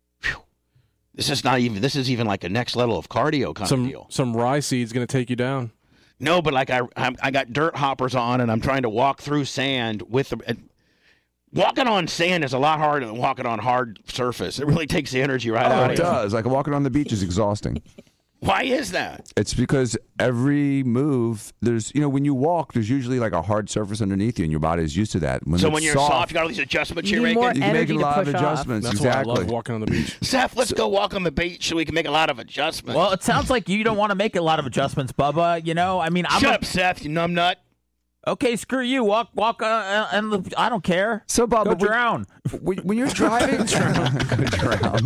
This is even like a next level of cardio kind of deal. Some rye seed's going to take you down. No, but like I got dirt hoppers on, and I'm trying to walk through sand with walking on sand is a lot harder than walking on hard surface. It really takes the energy right out of you. It does. Like walking on the beach is exhausting. Why is that? It's because every move, there's, when you walk, there's usually like a hard surface underneath you, and your body is used to that. When you're soft, you got all these adjustments you're making? making? You can make a lot of adjustments. That's exactly. why I love walking on the beach. Seth, let's go walk on the beach so we can make a lot of adjustments. Well, it sounds like you don't want to make a lot of adjustments, Bubba. Shut up, Seth, you numbnut. Okay, screw you. Walk, and I don't care. So, Bob, go drown. When you're driving, drown.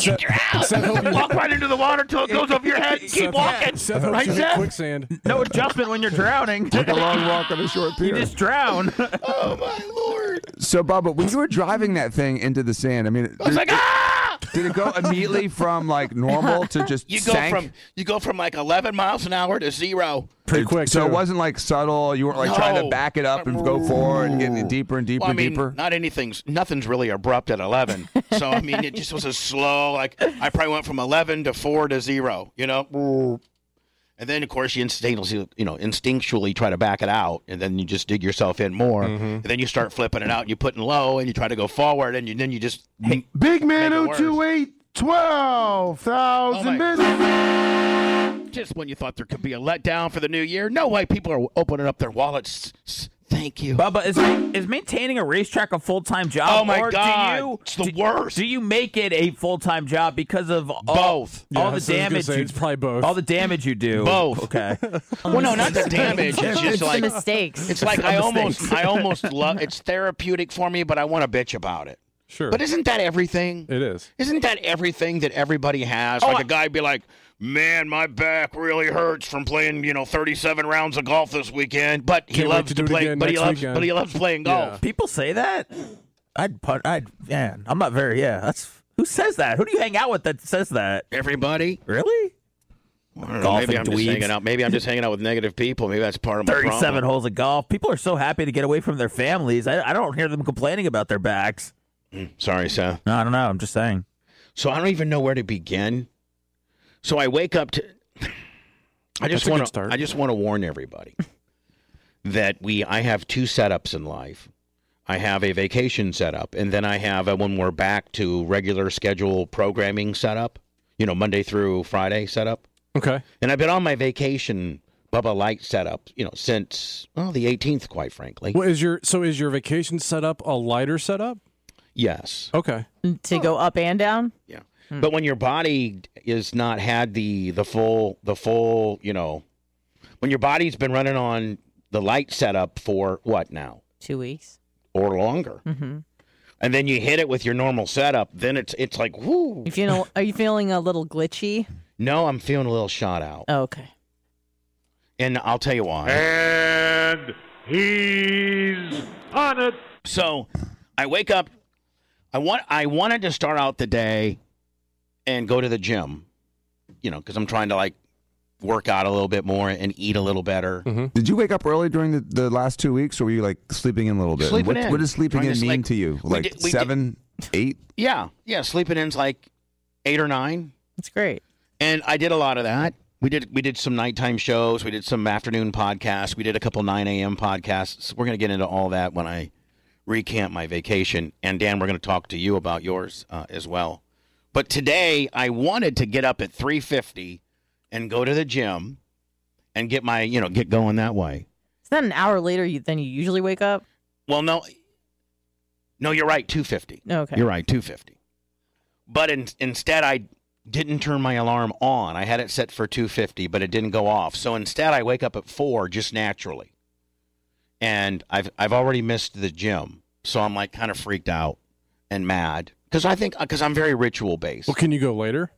Walk right into the water till it goes over your head. Keep walking. Seth hopes right, you hit Seth? quicksand. No adjustment when you're drowning. Take a long walk on a short pier. You just drown. Oh my Lord! So, Bubba, when you were driving that thing into the sand, I was like, did it go immediately from like normal to just sank? You go from like 11 miles an hour to 0. Pretty quick. So it wasn't like subtle. You weren't like trying to back it up and go forward and getting deeper and deeper and deeper. Nothing's really abrupt at 11. So it just was a slow. Like I probably went from 11 to 4 to 0. And then of course you instinctually try to back it out, and then you just dig yourself in more. And then you start flipping it out, and you put in low, and you try to go forward, and then you just Big Man 028 12,000 minutes. Just when you thought there could be a letdown for the new year, no way. People are opening up their wallets. Thank you. Bubba, is maintaining a racetrack a full-time job? Oh, my God. It's the worst. Do you make it a full-time job because of both? All the damage. It's probably both. All the damage you do. Both. Okay. Well, no, not the damage. It's just like mistakes. It's like I almost love. It's therapeutic for me, but I want to bitch about it. Sure. But isn't that everything? It is. Isn't that everything that everybody has? Like a guy be like, man, my back really hurts from playing, 37 rounds of golf this weekend. But he loves to play. But he loves playing golf. Yeah. People say that. I'm not very. That's who says that. Who do you hang out with that says that? Everybody. Really? Maybe I'm just hanging out. Maybe I'm just hanging out with negative people. Maybe that's part of my 37 problem. holes of golf. People are so happy to get away from their families. I don't hear them complaining about their backs. Sorry, Seth. No, I don't know. I'm just saying. So I don't even know where to begin. So I wake up to. I just want to warn everybody that I have two setups in life. I have a vacation setup, and then I have when we're back to regular schedule programming setup. Monday through Friday setup. Okay. And I've been on my vacation Bubba Light setup, since the 18th, quite frankly. Well, is your vacation setup a lighter setup? Yes. Okay. To go up and down? Yeah. But when your body is not had the full, when your body's been running on the light setup for what now? 2 weeks. Or longer. Mm-hmm. And then you hit it with your normal setup, then it's like, whoo. Are you feeling a little glitchy? No, I'm feeling a little shot out. Oh, okay. And I'll tell you why. And he's on it. So I wake up. I wanted to start out the day and go to the gym, because I'm trying to work out a little bit more and eat a little better. Mm-hmm. Did you wake up early during the last 2 weeks, or were you sleeping in a little bit? Sleeping in. What does sleeping in mean to you? 7, 8? Yeah. Sleeping in's 8 or 9. That's great. And I did a lot of that. We did some nighttime shows. We did some afternoon podcasts. We did a couple 9 a.m. podcasts. We're going to get into all that when I recant my vacation. And, Dan, we're going to talk to you about yours as well. But today I wanted to get up at 3:50 and go to the gym and get my, get going that way. Is that an hour later than you usually wake up? Well, no, you're right, 2:50. Okay. You're right, 2:50. But instead I didn't turn my alarm on. I had it set for 2:50, but it didn't go off. So instead, I wake up at 4 just naturally, and I've already missed the gym. So I'm like kind of freaked out and mad because I'm very ritual based. Well, can you go later?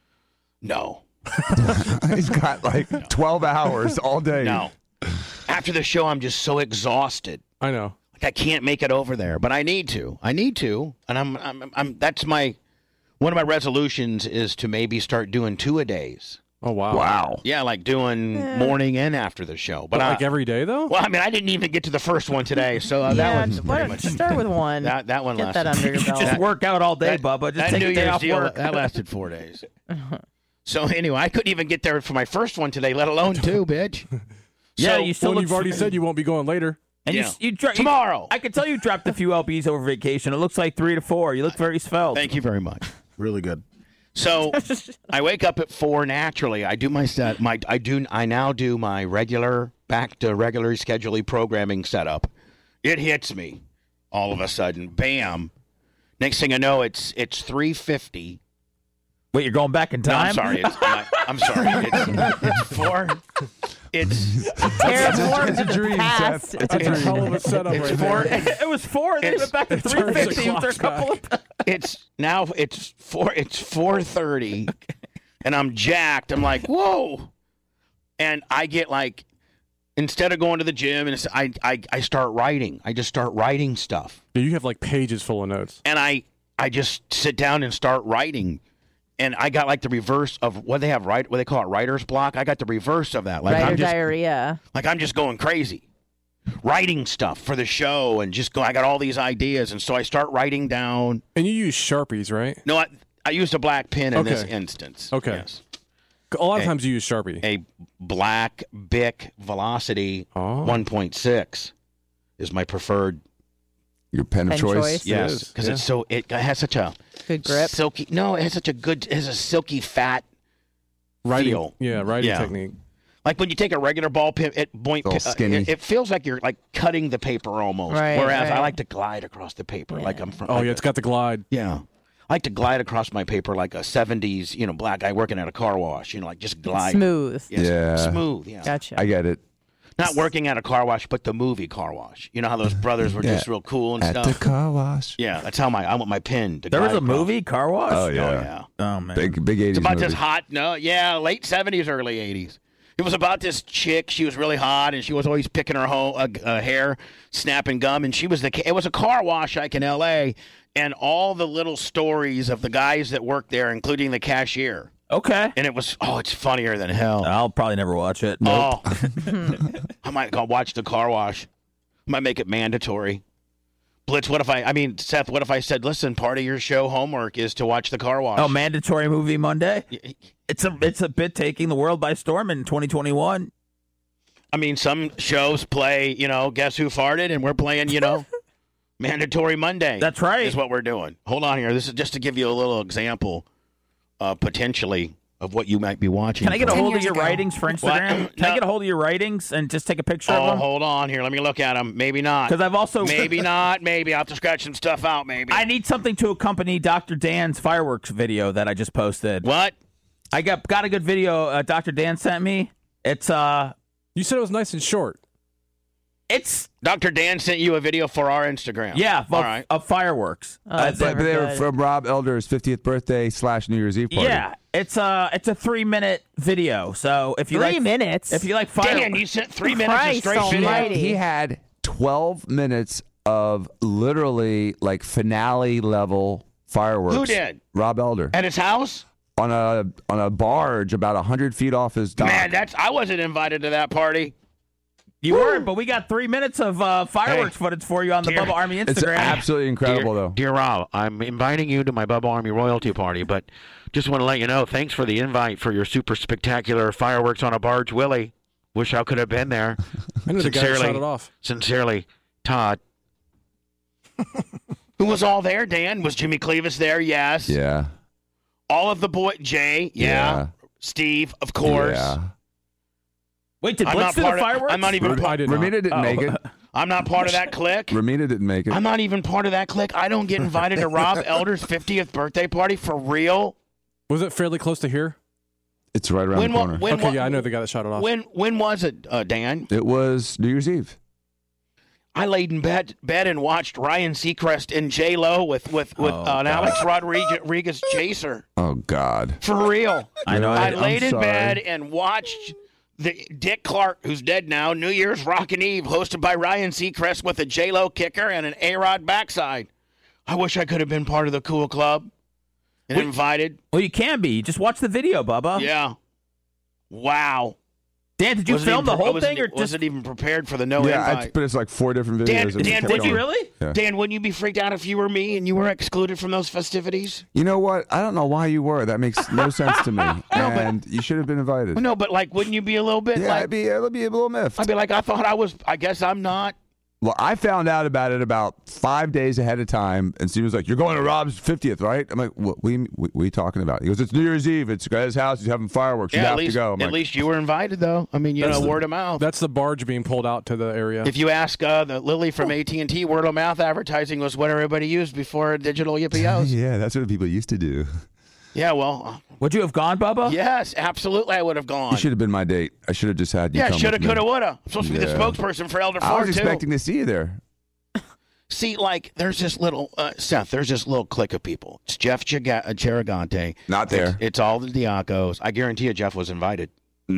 No. He's got like 12 hours all day. No. After the show, I'm just so exhausted. I know. Like I can't make it over there, but I need to, and I'm that's my. One of my resolutions is to maybe start doing 2-a-days. Oh, wow. Wow. Yeah, like doing morning and after the show. But like every day, though? Well, I mean, I didn't even get to the first one today, so that one's pretty much... Start with one. That one Get lasted. that under your belt. Just work out all day, Bubba. Just take a day off work. That lasted 4 days. So anyway, I couldn't even get there for my first one today, let alone 2, bitch. Yeah, you still you've already said you won't be going later. And tomorrow. I can tell you dropped a few lbs over vacation. It looks like 3 to 4. You look very svelte. Thank you very much. Really good. So I wake up at 4 naturally. I do my set. I now do my back to regularly scheduled programming setup. It hits me all of a sudden. Bam. Next thing I know, it's 3:50. Wait, you're going back in time? No, I'm sorry. It's 4. It's a dream, past. Seth. It's a hell of a setup it's right 4. there. It was 4. They went back to 3:50 after a couple of... It's 4. It's 4:30, and I'm jacked. I'm like, whoa, and I get like, instead of going to the gym, and I start writing. I just start writing stuff. You have like pages full of notes. And I just sit down and start writing. And I got like the reverse of what they have, what they call it, writer's block. I got the reverse of that. Like diarrhea. Like I'm just going crazy, writing stuff for the show, and I got all these ideas, and so I start writing down. And you use Sharpies, right? No, I used a black pen in this instance. Okay. Yes. A lot of times you use Sharpie. A black Bic Velocity 1.6 is my preferred. Your pen of choice? Yes, because it has such a good grip. Silky. No, it has a silky fat feel. Yeah, writing technique. Like when you take a regular ball pen, it feels like you're like cutting the paper almost. Right, Whereas right. I like to glide across the paper like I'm from. Oh, yeah, it's got the glide. Yeah. I like to glide across my paper like a 70s, black guy working at a car wash, like just glide. Smooth. Yes, Yeah. Smooth, yeah. Gotcha. I get it. Not working at a car wash, but the movie car wash. You know how those brothers were just real cool and At stuff? the car wash. Yeah, that's how I want my pen to There was glide a across. movie, Car Wash? Oh, yeah. Oh, yeah. Oh, man. Big 80s It's about movie. this hot, late 70s, early 80s. It was about this chick. She was really hot, and she was always picking her hair, snapping gum, and it was a car wash like in L.A., and all the little stories of the guys that worked there, including the cashier. Okay. And it was, it's funnier than hell. I'll probably never watch it. Oh. I might go watch the car wash. I might make it mandatory. Blitz, Seth, what if I said, listen, part of your show homework is to watch the car wash? Oh, mandatory movie Monday? It's a bit taking the world by storm in 2021. I mean, some shows play, Guess Who Farted, and we're playing, Mandatory Monday. That's right. Is what we're doing. Hold on here. This is just to give you a little example, potentially, of what you might be watching. Can I get a hold of your writings for Instagram? Can I get a hold of your writings and just take a picture of them? Hold on here. Let me look at them. Maybe not. Because I've also... Maybe not. Maybe. I'll have to scratch some stuff out, maybe. I need something to accompany Dr. Dan's fireworks video that I just posted. What? I got a good video Dr. Dan sent me. It's... You said it was nice and short. It's... Dr. Dan sent you a video for our Instagram. Yeah, all right. Of fireworks. But they were from Rob Elder's 50th birthday / New Year's Eve party. Yeah, it's a 3-minute video. So if you 3 minutes, if you like fireworks, Dan, you sent 3 minutes of straight video. He had 12 minutes of literally like finale level fireworks. Who did? Rob Elder. At his house? On a barge about 100 feet off his dock. Man, I wasn't invited to that party. You weren't, but we got 3 minutes of fireworks footage for you on the Bubba Army Instagram. It's absolutely incredible, though. Dear Rob, I'm inviting you to my Bubba Army royalty party, but just want to let you know, thanks for the invite for your super spectacular fireworks on a barge, Willie. Wish I could have been there. I knew the guy who shot it off. Sincerely, Todd. Who was all there, Dan? Was Jimmy Clevis there? Yes. Yeah. All of the boys. Jay? Yeah. Steve, of course. Yeah. Wait, did Blitz do the fireworks? I'm not even Ramita didn't make it. I'm not part of that clique. Ramita didn't make it. I'm not even part of that clique. I don't get invited to Rob Elder's 50th birthday party for real. Was it fairly close to here? It's right around the corner. I know the guy that shot it off. When was it, Dan? It was New Year's Eve. I laid in bed and watched Ryan Seacrest and J Lo with an Alex Rodriguez chaser. Oh God! For real. I know. I laid in bed and watched the Dick Clark, who's dead now, New Year's Rockin' Eve, hosted by Ryan Seacrest with a J Lo kicker and an A-Rod backside. I wish I could have been part of the cool club and invited. Well, you can be. Just watch the video, Bubba. Yeah. Wow. Dan, did you film the whole thing, or wasn't even prepared for the invite? But it's like 4 different videos. Dan, did you really? Yeah. Dan, wouldn't you be freaked out if you were me and you were excluded from those festivities? You know what? I don't know why you were. That makes no sense to me. And you should have been invited. No, but wouldn't you be a little bit? Yeah, I'd be a little miffed. I'd be like, I guess I'm not. Well, I found out about it about 5 days ahead of time, and Steve was like, "You're going to Rob's 50th, right?" I'm like, "What are you talking about?" He goes, "It's New Year's Eve. It's at his house. He's having fireworks. You have to go." At least you were invited, though. I mean, word of mouth. That's the barge being pulled out to the area. If you ask the Lily from AT&T, word of mouth advertising was what everybody used before digital yippee-yos. Yeah, that's what people used to do. Yeah, well. Would you have gone, Bubba? Yes, absolutely, I would have gone. You should have been my date. I should have just had you. Yeah, come shoulda, with me. coulda, woulda. I'm supposed to be the spokesperson for Elder Ford, I was expecting to see you there. See, there's this little, Seth, there's this little clique of people. It's Jeff Chiragante. Not there. It's all the Diacos. I guarantee you Jeff was invited.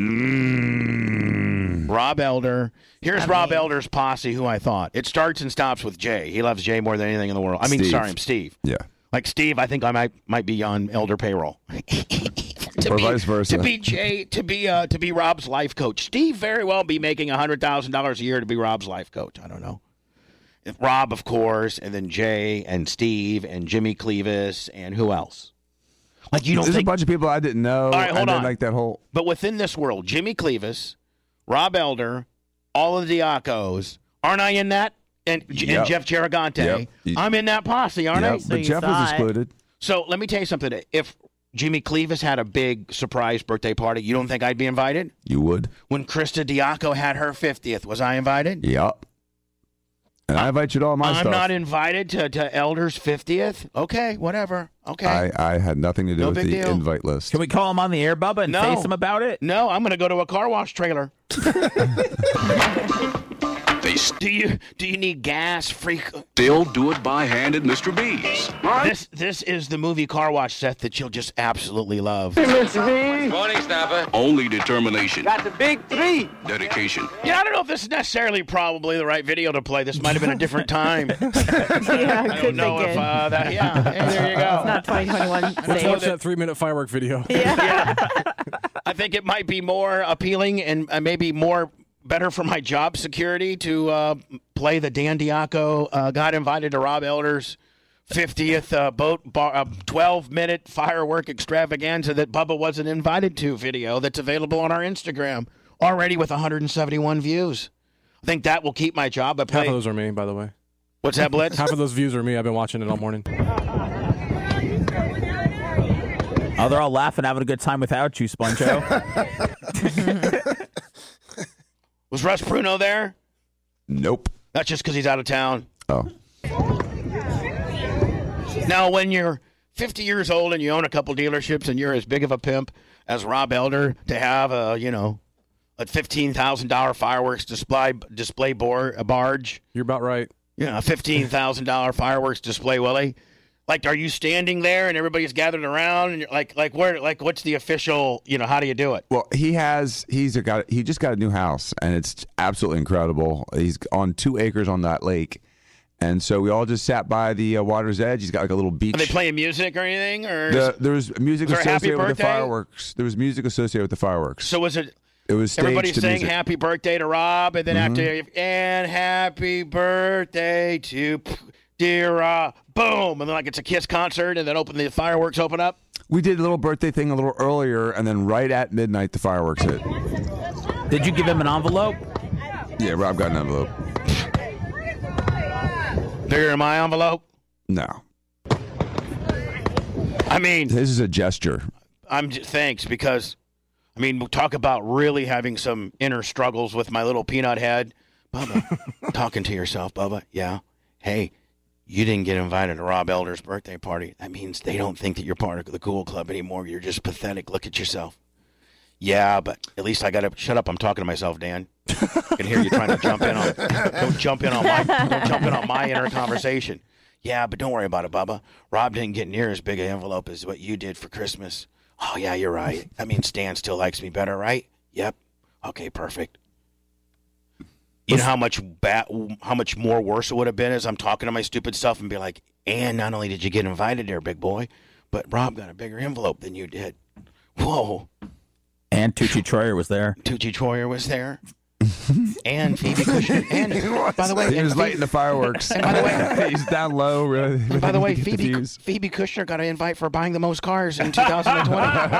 Rob Elder. Here's Rob Elder's posse, who I thought. It starts and stops with Jay. He loves Jay more than anything in the world. I'm Steve. Yeah. Like Steve, I think I might be on Elder payroll. Vice versa. To be Rob's life coach. Steve very well be making $100,000 a year to be Rob's life coach. I don't know. Rob, of course, and then Jay and Steve and Jimmy Clevis and who else? There's a bunch of people I didn't know. All right, hold on. That whole. But within this world, Jimmy Clevis, Rob Elder, all of the Diacos, aren't I in that? And Jeff Chiragante, I'm in that posse, aren't I? But Jeff was excluded. So let me tell you something. If Jimmy Clevis had a big surprise birthday party, you don't think I'd be invited? You would. When Krista Diaco had her 50th, was I invited? Yep. And I invite you to all my stuff. I'm not invited to Elder's 50th? Okay, whatever. Okay. I had nothing to do with the invite list. Can we call him on the air, Bubba, and face him about it? No, I'm going to go to a car wash trailer. Do you need gas? They'll do it by hand at Mr. B's. This is the movie Car Wash, Seth, that you'll just absolutely love. Hey, Mr. B. Morning, Snapper. Only determination. Got the big 3. Dedication. Yeah, I don't know if this is necessarily probably the right video to play. This might have been a different time. I don't know if that. Yeah, hey, there you go. It's not 2021. Let's watch that 3-minute firework video. Yeah. I think it might be more appealing and maybe better for my job security to play the Dan Diaco got invited to Rob Elder's 50th 12-minute firework extravaganza that Bubba wasn't invited to video that's available on our Instagram, already with 171 views. I think that will keep my job. Half of those are me, by the way. What's that, Blitz? Half of those views are me. I've been watching it all morning. Oh, they're all laughing, having a good time without you, Sponjo. Was Russ Pruno there? Nope. That's just because he's out of town. Oh. Now, when you're 50 years old and you own a couple dealerships and you're as big of a pimp as Rob Elder, to have a $15,000 fireworks display barge. You're about right. Yeah, a $15,000 fireworks display, Willie. Are you standing there and everybody's gathered around and you're what's the official, how do you do it? Well, he just got a new house and it's absolutely incredible. He's on 2 acres on that lake. And so we all just sat by the water's edge. He's got a little beach. Are they playing music or anything? Or there was music associated with the fireworks. There was music associated with the fireworks. So was it It was staged Everybody's to saying music. happy birthday to Rob, and then after, and happy birthday to dear Rob. Boom. And then like it's a Kiss concert, and then the fireworks open up. We did a little birthday thing a little earlier, and then right at midnight, the fireworks hit. Did you give him an envelope? Yeah, Rob got an envelope. Bigger than my envelope? No. I mean, this is a gesture. Thanks, because, I mean, we'll talk about really having some inner struggles with my little peanut head. Bubba, talking to yourself, Bubba. Yeah. Hey, you didn't get invited to Rob Elder's birthday party. That means they don't think that you're part of the cool club anymore. You're just pathetic. Look at yourself. Yeah, but at least I got to shut up. I'm talking to myself, Dan. I can hear you trying to jump in on. Don't jump in on my inner conversation. Yeah, but don't worry about it, Bubba. Rob didn't get near as big an envelope as what you did for Christmas. Oh yeah, you're right. That means Dan still likes me better, right? Yep. Okay, perfect. You know how much more worse it would have been as I'm talking to my stupid self and be like, and not only did you get invited there, big boy, but Rob got a bigger envelope than you did. Whoa. And Tucci Troyer was there. Tucci Troyer was there. And Phoebe Kushner. And by the way, he was lighting the fireworks. And by the way, he's down low. Really. And by the way, Phoebe Kushner got an invite for buying the most cars in 2020.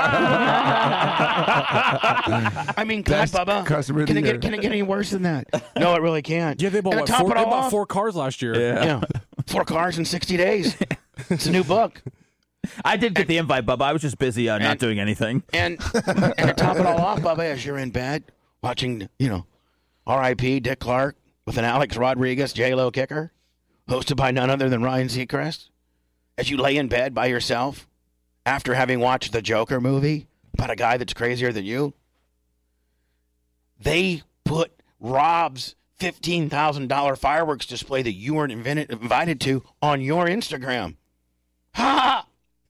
I mean, God, Bubba, can it get any worse than that? No, it really can't. Yeah, they bought, what, they bought 4 cars last year. Yeah. 4 cars in 60 days. It's a new book. I did get the invite, Bubba. I was just busy not doing anything. And to top it all off, Bubba, as you're in bed watching, R.I.P. Dick Clark with an Alex Rodriguez J-Lo kicker, hosted by none other than Ryan Seacrest, as you lay in bed by yourself after having watched the Joker movie about a guy that's crazier than you, they put Rob's $15,000 fireworks display that you weren't invited to on your Instagram. Ha!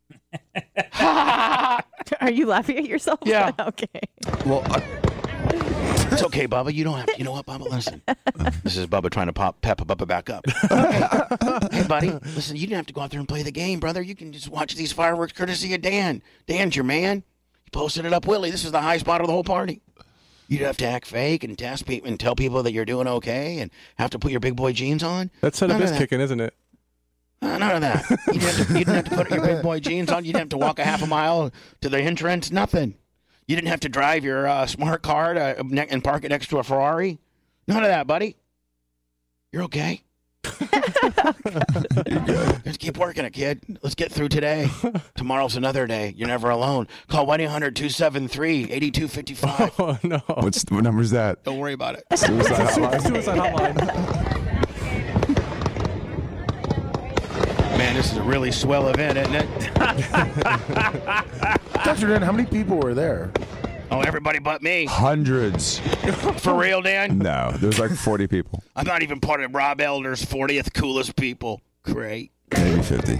Ha! Are you laughing at yourself? Yeah. Okay. Well, it's okay, Bubba. You don't have to. You know what, Bubba? Listen. This is Bubba trying to pep Bubba back up. Hey, buddy. Listen, you didn't have to go out there and play the game, brother. You can just watch these fireworks courtesy of Dan. Dan's your man. He posted it up, Willie. This is the high spot of the whole party. You'd have to act fake and test people and tell people that you're doing okay and have to put your big boy jeans on. That's setup is kicking, isn't it? None of that. You didn't have to put your big boy jeans on. You didn't have to walk a half a mile to the entrance. Nothing. You didn't have to drive your smart car and park it next to a Ferrari. None of that, buddy. You're okay. Let's keep working it, kid. Let's get through today. Tomorrow's another day. You're never alone. Call 1-800-273-8255. Oh, no. What number is that? Don't worry about it. Suicide hotline. Man, this is a really swell event, isn't it? Dr. Dan, how many people were there? Oh, everybody but me. Hundreds. For real, Dan? No, there was like 40 people. I'm not even part of Rob Elder's 40th coolest people. Great. Maybe 50.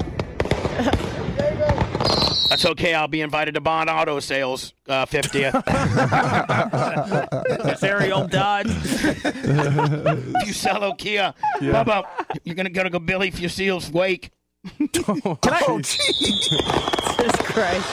That's okay. I'll be invited to Bond Auto Sales 50th. Ariel Dodge. Fusello Kia. Yeah. Bubba, you're going to go Billy Fusil's wake. Jesus Christ.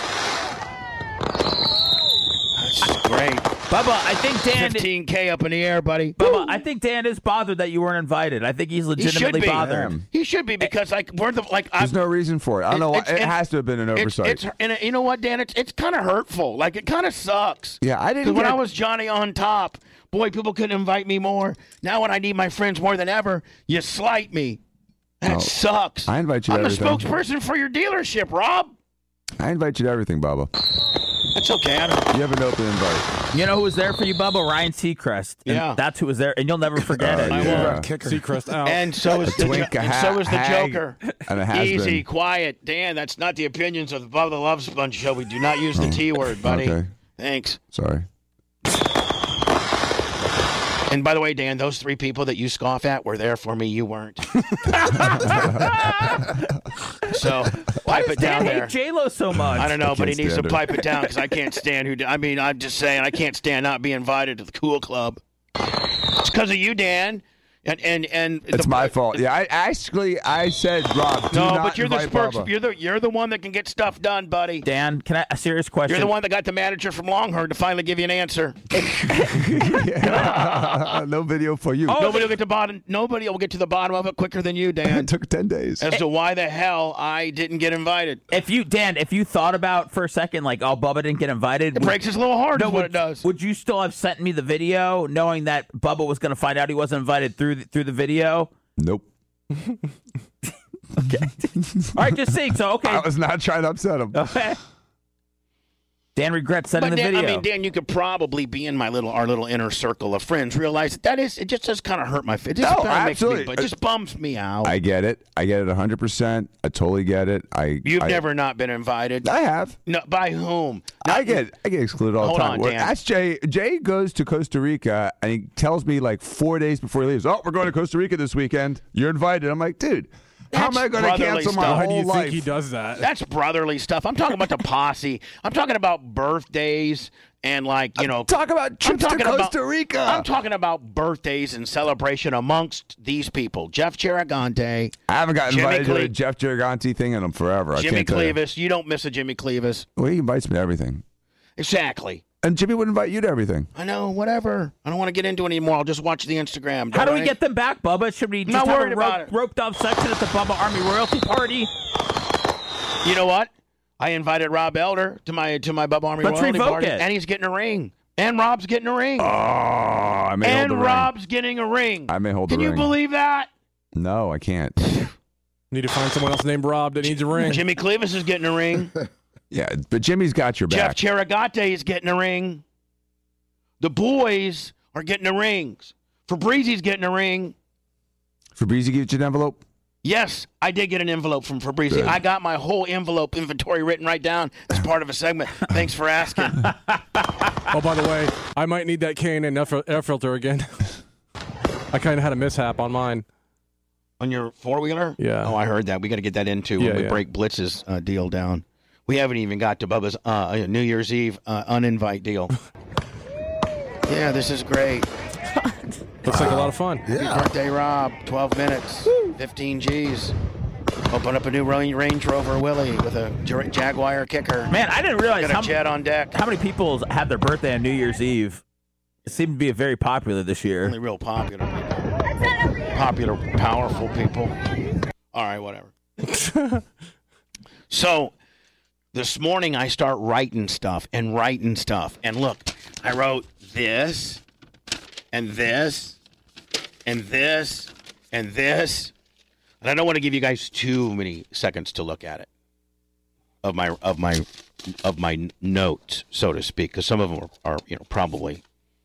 That's great. Bubba, I think Dan... 15K up in the air, buddy. Bubba, I think Dan is bothered that you weren't invited. I think he's legitimately bothered. He should be because there's no reason for it. I don't know why. It has to have been an oversight. And you know what, Dan? It's kind of hurtful. Like, it kind of sucks. Yeah, I didn't. Because when I was Johnny on top, boy, people couldn't invite me more. Now when I need my friends more than ever, you slight me. That sucks. I invite you to everything. I'm the spokesperson for your dealership, Rob. I invite you to everything, Bubba. That's okay. You have an open invite. You know who was there for you, Bubba? Ryan Seacrest. And yeah. That's who was there, and you'll never forget it. Yeah. Seacrest out. And so is the Joker. And a Easy, quiet. Dan, that's not the opinions of the Bubba the Love Sponge show. We do not use the T word, buddy. Okay. Thanks. Sorry. And by the way, Dan, those 3 people that you scoff at were there for me. You weren't. So pipe it down there. Hate J-Lo so much? I don't know, but he needs to pipe it down because I can't stand who. I mean, I'm just saying I can't stand not being invited to the cool club. It's because of you, Dan. And it's my fault. Yeah, I said, Rob, do not but you're the invite spokes. Bubba. You're the one that can get stuff done, buddy. Dan, can I a serious question? You're the one that got the manager from Longhorn to finally give you an answer. No video for you. Nobody will get to the bottom of it quicker than you, Dan. It took 10 days. As to why the hell I didn't get invited. If you thought about for a second, like, oh, Bubba didn't get invited. It breaks his little heart. No, is what it does. Would you still have sent me the video, knowing that Bubba was going to find out he wasn't invited through the video? Nope. Okay. All right, just saying. So, okay. I was not trying to upset him. Okay. Dan regrets sending the video. I mean, Dan, you could probably be in our little inner circle of friends. Realize it just does kind of hurt my feelings. It just bums me out. I get it. 100%. I totally get it. You've never not been invited. I have. No, by whom? I get excluded all the time. Hold on, Dan. Ask Jay. Jay goes to Costa Rica and he tells me like 4 days before he leaves, "Oh, we're going to Costa Rica this weekend. You're invited." I'm like, dude. How am I going to cancel my whole life? Why do you think he does that? That's brotherly stuff. I'm talking about the posse. I'm talking about birthdays and talk about trips to Costa Rica. I'm talking about birthdays and celebration amongst these people. Jeff Chiragante. I haven't gotten invited to a Jeff Chiragante thing in them forever. Jimmy Clevis. You don't miss a Jimmy Clevis. Well, he invites me to everything. Exactly. And Jimmy would invite you to everything. I know, whatever. I don't want to get into it anymore. I'll just watch the Instagram. How do we get them back, Bubba? Should we just have a roped off section at the Bubba Army Royalty Party? You know what? I invited Rob Elder to my Bubba Army Royalty Party, and he's getting a ring. And Rob's getting a ring. Oh, I may hold the ring. And Rob's getting a ring. I may hold the ring. Can you believe that? No, I can't. Need to find someone else named Rob that needs a ring. Jimmy Clevis is getting a ring. Yeah, but Jimmy's got your back. Jeff Chiragante is getting a ring. The boys are getting the rings. Fabrizi's getting a ring. Fabrizi gave you an envelope? Yes, I did get an envelope from Fabrizi. Good. I got my whole envelope inventory written right down as part of a segment. Thanks for asking. Oh, by the way, I might need that K&N air filter again. I kind of had a mishap on mine. On your four-wheeler? Yeah. Oh, I heard that. We got to get that into when we break Blitz's deal down. We haven't even got to Bubba's New Year's Eve uninvite deal. Yeah, this is great. Looks like a lot of fun. Happy birthday, Rob. 12 minutes. 15 G's. Open up a new Range Rover Willie with a Jaguar kicker. Man, I didn't realize got a jet on deck. How many people had their birthday on New Year's Eve? It seemed to be very popular this year. Only real popular people. Popular, powerful people. All right, whatever. So this morning I start writing stuff. And look, I wrote this and this and this and this. And I don't want to give you guys too many seconds to look at it. Of my notes, so to speak, because some of them are probably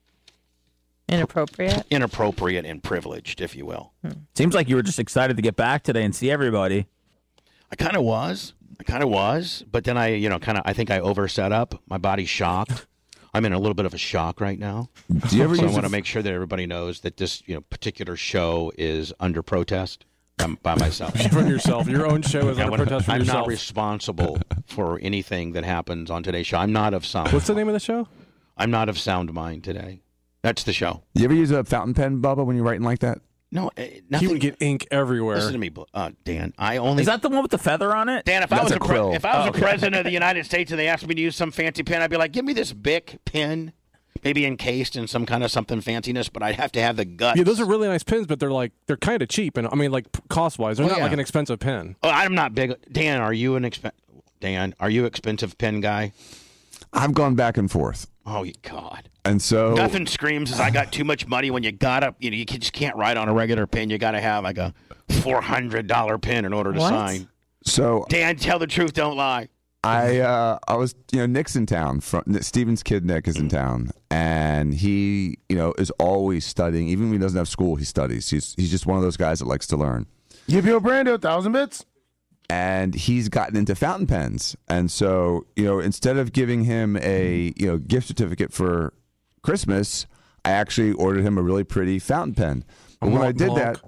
inappropriate and privileged, if you will. Seems like you were just excited to get back today and see everybody. I kind of was, but then I think I overset up. My body's shocked. I'm in a little bit of a shock right now. Do you ever I want to make sure that everybody knows that this particular show is under protest. I'm by myself. From yourself. Your own show is under protest from I'm yourself. not responsible for anything that happens on today's show. I'm not of sound. What's the name of the show? I'm not of sound mind today. That's the show. You ever use a fountain pen, Bubba, when you're writing like that? No, nothing. He would get ink everywhere. Listen to me, Dan. Is that the one with the feather on it? Dan, if I was a president of the United States and they asked me to use some fancy pen, I'd be like, give me this Bic pen. Maybe encased in some kind of something fanciness, but I'd have to have the guts. Yeah, those are really nice pens, but they're kind of cheap, and I mean, like cost-wise, they're not like an expensive pen. Oh, I'm not big. Dan, are you expensive pen guy? I've gone back and forth. Oh, God. And so nothing screams as I got too much money when you just can't write on a regular pen. You got to have like a $400 pen in order to sign. So Dan, tell the truth, don't lie. I was, Nick's in town. Steven's kid Nick is in town, and he, is always studying. Even when he doesn't have school, he studies. He's just one of those guys that likes to learn. Give you a brand new 1,000 bits. And he's gotten into fountain pens, and so instead of giving him a gift certificate for Christmas, I actually ordered him a really pretty fountain pen. And when I did that,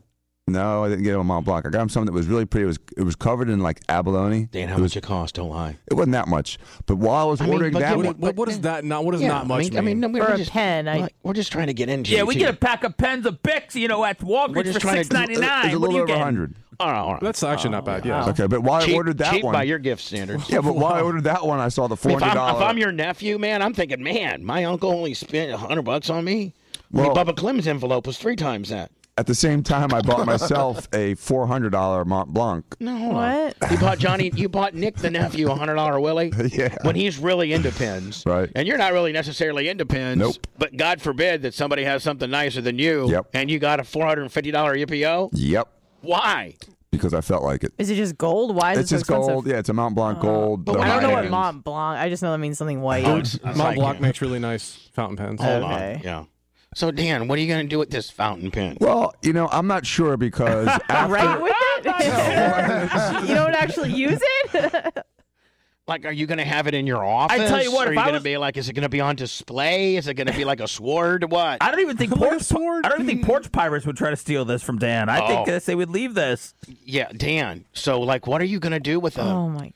No, I didn't get him a Mont Blanc. I got him something that was really pretty. It was covered in like abalone. Dan, how much it cost? Don't lie. It wasn't that much. But while I was ordering that one, what is that? What does not much mean? I mean, For a pen, we're just trying to get into. Yeah, we get a pack of pens of Bics, at Walgreens for $6.99. It's a little over 100. All right. That's actually not bad. Yeah. Okay, but while I ordered that cheap one, by your gift standards. Yeah, but while I ordered that one, I saw the $400. If I'm your nephew, man, I'm thinking, man, my uncle only spent $100 on me. Well, Bubba Clem's envelope was 3 times that. At the same time, I bought myself a $400 Mont Blanc. No, hold on. You bought Nick the nephew a $100 Willie. Yeah. When he's really into pens. Right. And you're not really necessarily into pens. Nope. But God forbid that somebody has something nicer than you. Yep. And you got a $450 EPO. Yep. Why? Because I felt like it. Is it just gold? Why is it's it so just gold. expensive? Yeah, it's a Mont Blanc gold. I don't know what Mont Blanc. I just know that means something white. Mont Blanc makes really nice fountain pens. Hold on. Yeah. So, Dan, what are you going to do with this fountain pen? Well, I'm not sure because after... Write with it? You don't actually use it? Like, are you going to have it in your office? I tell you what, are you going to be like, is it going to be on display? Is it going to be like a sword? What? I don't even think porch pirates would try to steal this from Dan. I think they would leave this. Yeah, Dan. So, like, what are you going to do with a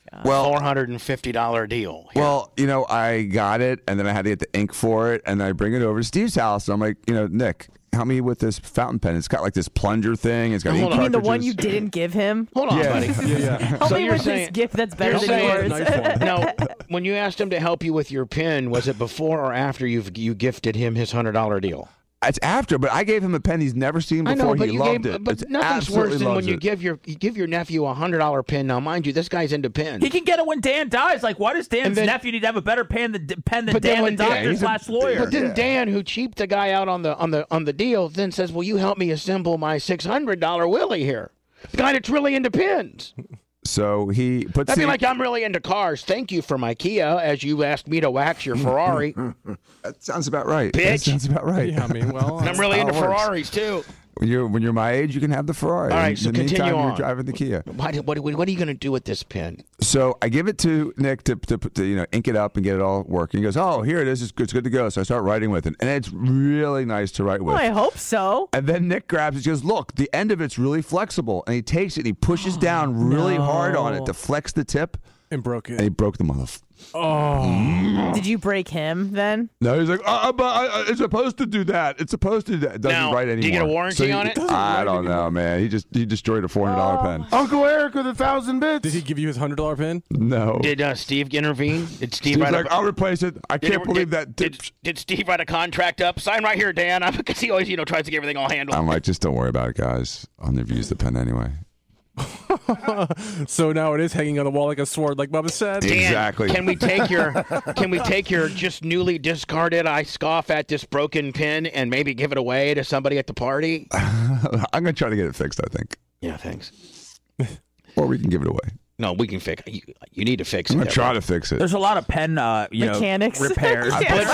$450 deal? Here? Well, I got it, and then I had to get the ink for it, and I bring it over to Steve's house. And I'm like, Nick, help me with this fountain pen. It's got like this plunger thing. It's got ink You mean the cartridges. one you didn't give him? Hold on, buddy. Help me with this gift that's better than yours. Now, when you asked him to help you with your pen, was it before or after you gifted him his $100 deal? It's after, but I gave him a pen he's never seen before. I know, but he loved it. But nothing's worse than when you give your nephew a $100 pen. Now, mind you, this guy's into pens. He can get it when Dan dies. Like, why does Dan's nephew need to have a better pen than Dan, the doctor/lawyer? But then Dan, who cheaped the guy out on the deal, then says, "Will you help me assemble my $600 Willie here?" The guy that's really into pens. So he puts. That'd be like, I'm really into cars. Thank you for my Kia, as you asked me to wax your Ferrari. That sounds about right. Bitch. That sounds about right. Yeah, I mean, well, and I'm really into Ferraris too. When you're my age, you can have the Ferrari. All right, so in the continue meantime, on. You're driving the Kia. What are you going to do with this pen? So I give it to Nick to ink it up and get it all working. He goes, "Oh, here it is. It's good to go." So I start writing with it, and it's really nice to write with. Well, I hope so. And then Nick grabs it. He goes, "Look, the end of it's really flexible," and he takes it and he pushes down really hard on it to flex the tip. And broke it. And he broke the motherfucker. Oh. Did you break him then? No, he's like, but it's supposed to do that. It's supposed to do that. It doesn't write anymore. Do you get a warranty on it? I don't know, man. He destroyed a $400 pen. Uncle Eric with 1,000 bits. Did he give you his $100 pen? No. Did Steve intervene? Did Steve Steve's write like, I'll replace it. I can't believe that. Did Steve write a contract up? Sign right here, Dan. Because he always, tries to get everything all handled. I'm like, just don't worry about it, guys. I'll never use the pen anyway. So now it is hanging on the wall like a sword, like Bubba said. Dan, exactly. Can we take your just newly discarded "I scoff at this broken pen" and maybe give it away to somebody at the party? I'm gonna try to get it fixed. I think. Yeah, thanks. Or we can give it away. No, we can fix it. You need to fix it. I'm gonna try to fix it. There's a lot of pen, mechanics repairs. Blitz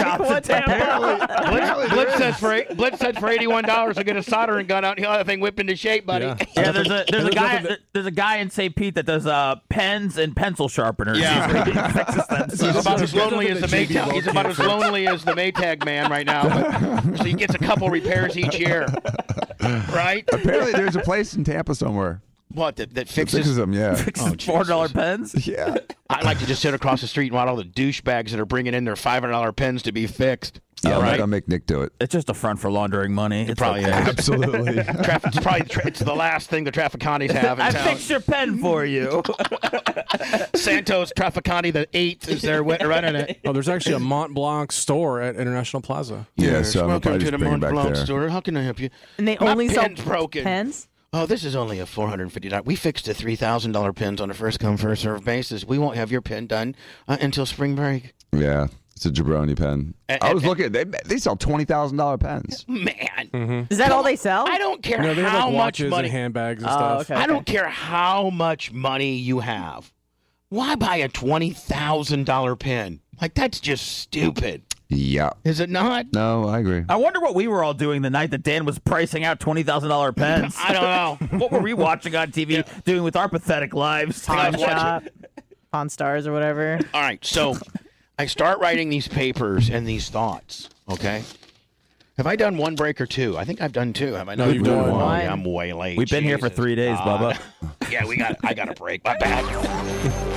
says for $81 to get a soldering gun out and he'll have that thing whipped into shape, buddy. Yeah, there's a guy in St. Pete that does pens and pencil sharpeners. Yeah. He fixes them. He's about as lonely as the Maytag. He's about as lonely as the Maytag man right now. So he gets a couple repairs each year, right? Apparently, there's a place in Tampa somewhere. What, that fixes them, yeah. Fixes $4 pens? Yeah. I like to just sit across the street and watch all the douchebags that are bringing in their $500 pens to be fixed. Yeah, right. I'll make Nick do it. It's just a front for laundering money. It probably is. Absolutely. It's the last thing the Trafficantes have in I town. fixed your pen for you. Santos Trafficante the 8th is there running it. Oh, there's actually a Mont Blanc store at International Plaza. Yeah, so welcome to the Mont Blanc there. store. How can I help you? And they My only sell pen's broken. pens? Oh, this is only a $450. We fixed the $3,000 pens on a first come first serve basis. We won't have your pen done until spring break. Yeah, it's a jabroni pen. I was looking. They sell $20,000 pens. Man, Is that all they sell? I don't care No, they have how like much watches money. and handbags and stuff. Okay. I don't care how much money you have. Why buy a $20,000 pen? Like, that's just stupid. Yeah. Is it not? No, I agree. I wonder what we were all doing the night that Dan was pricing out $20,000 pens. I don't know. What were we watching on TV doing with our pathetic lives? Pawn Shop, Pawn Stars or whatever. All right, so I start writing these papers and these thoughts, okay? Have I done one break or two? I think I've done two. Have I not? No, you've done one. Yeah, I'm way late. We've been here for 3 days, Bubba. Yeah, I got a break. My bad.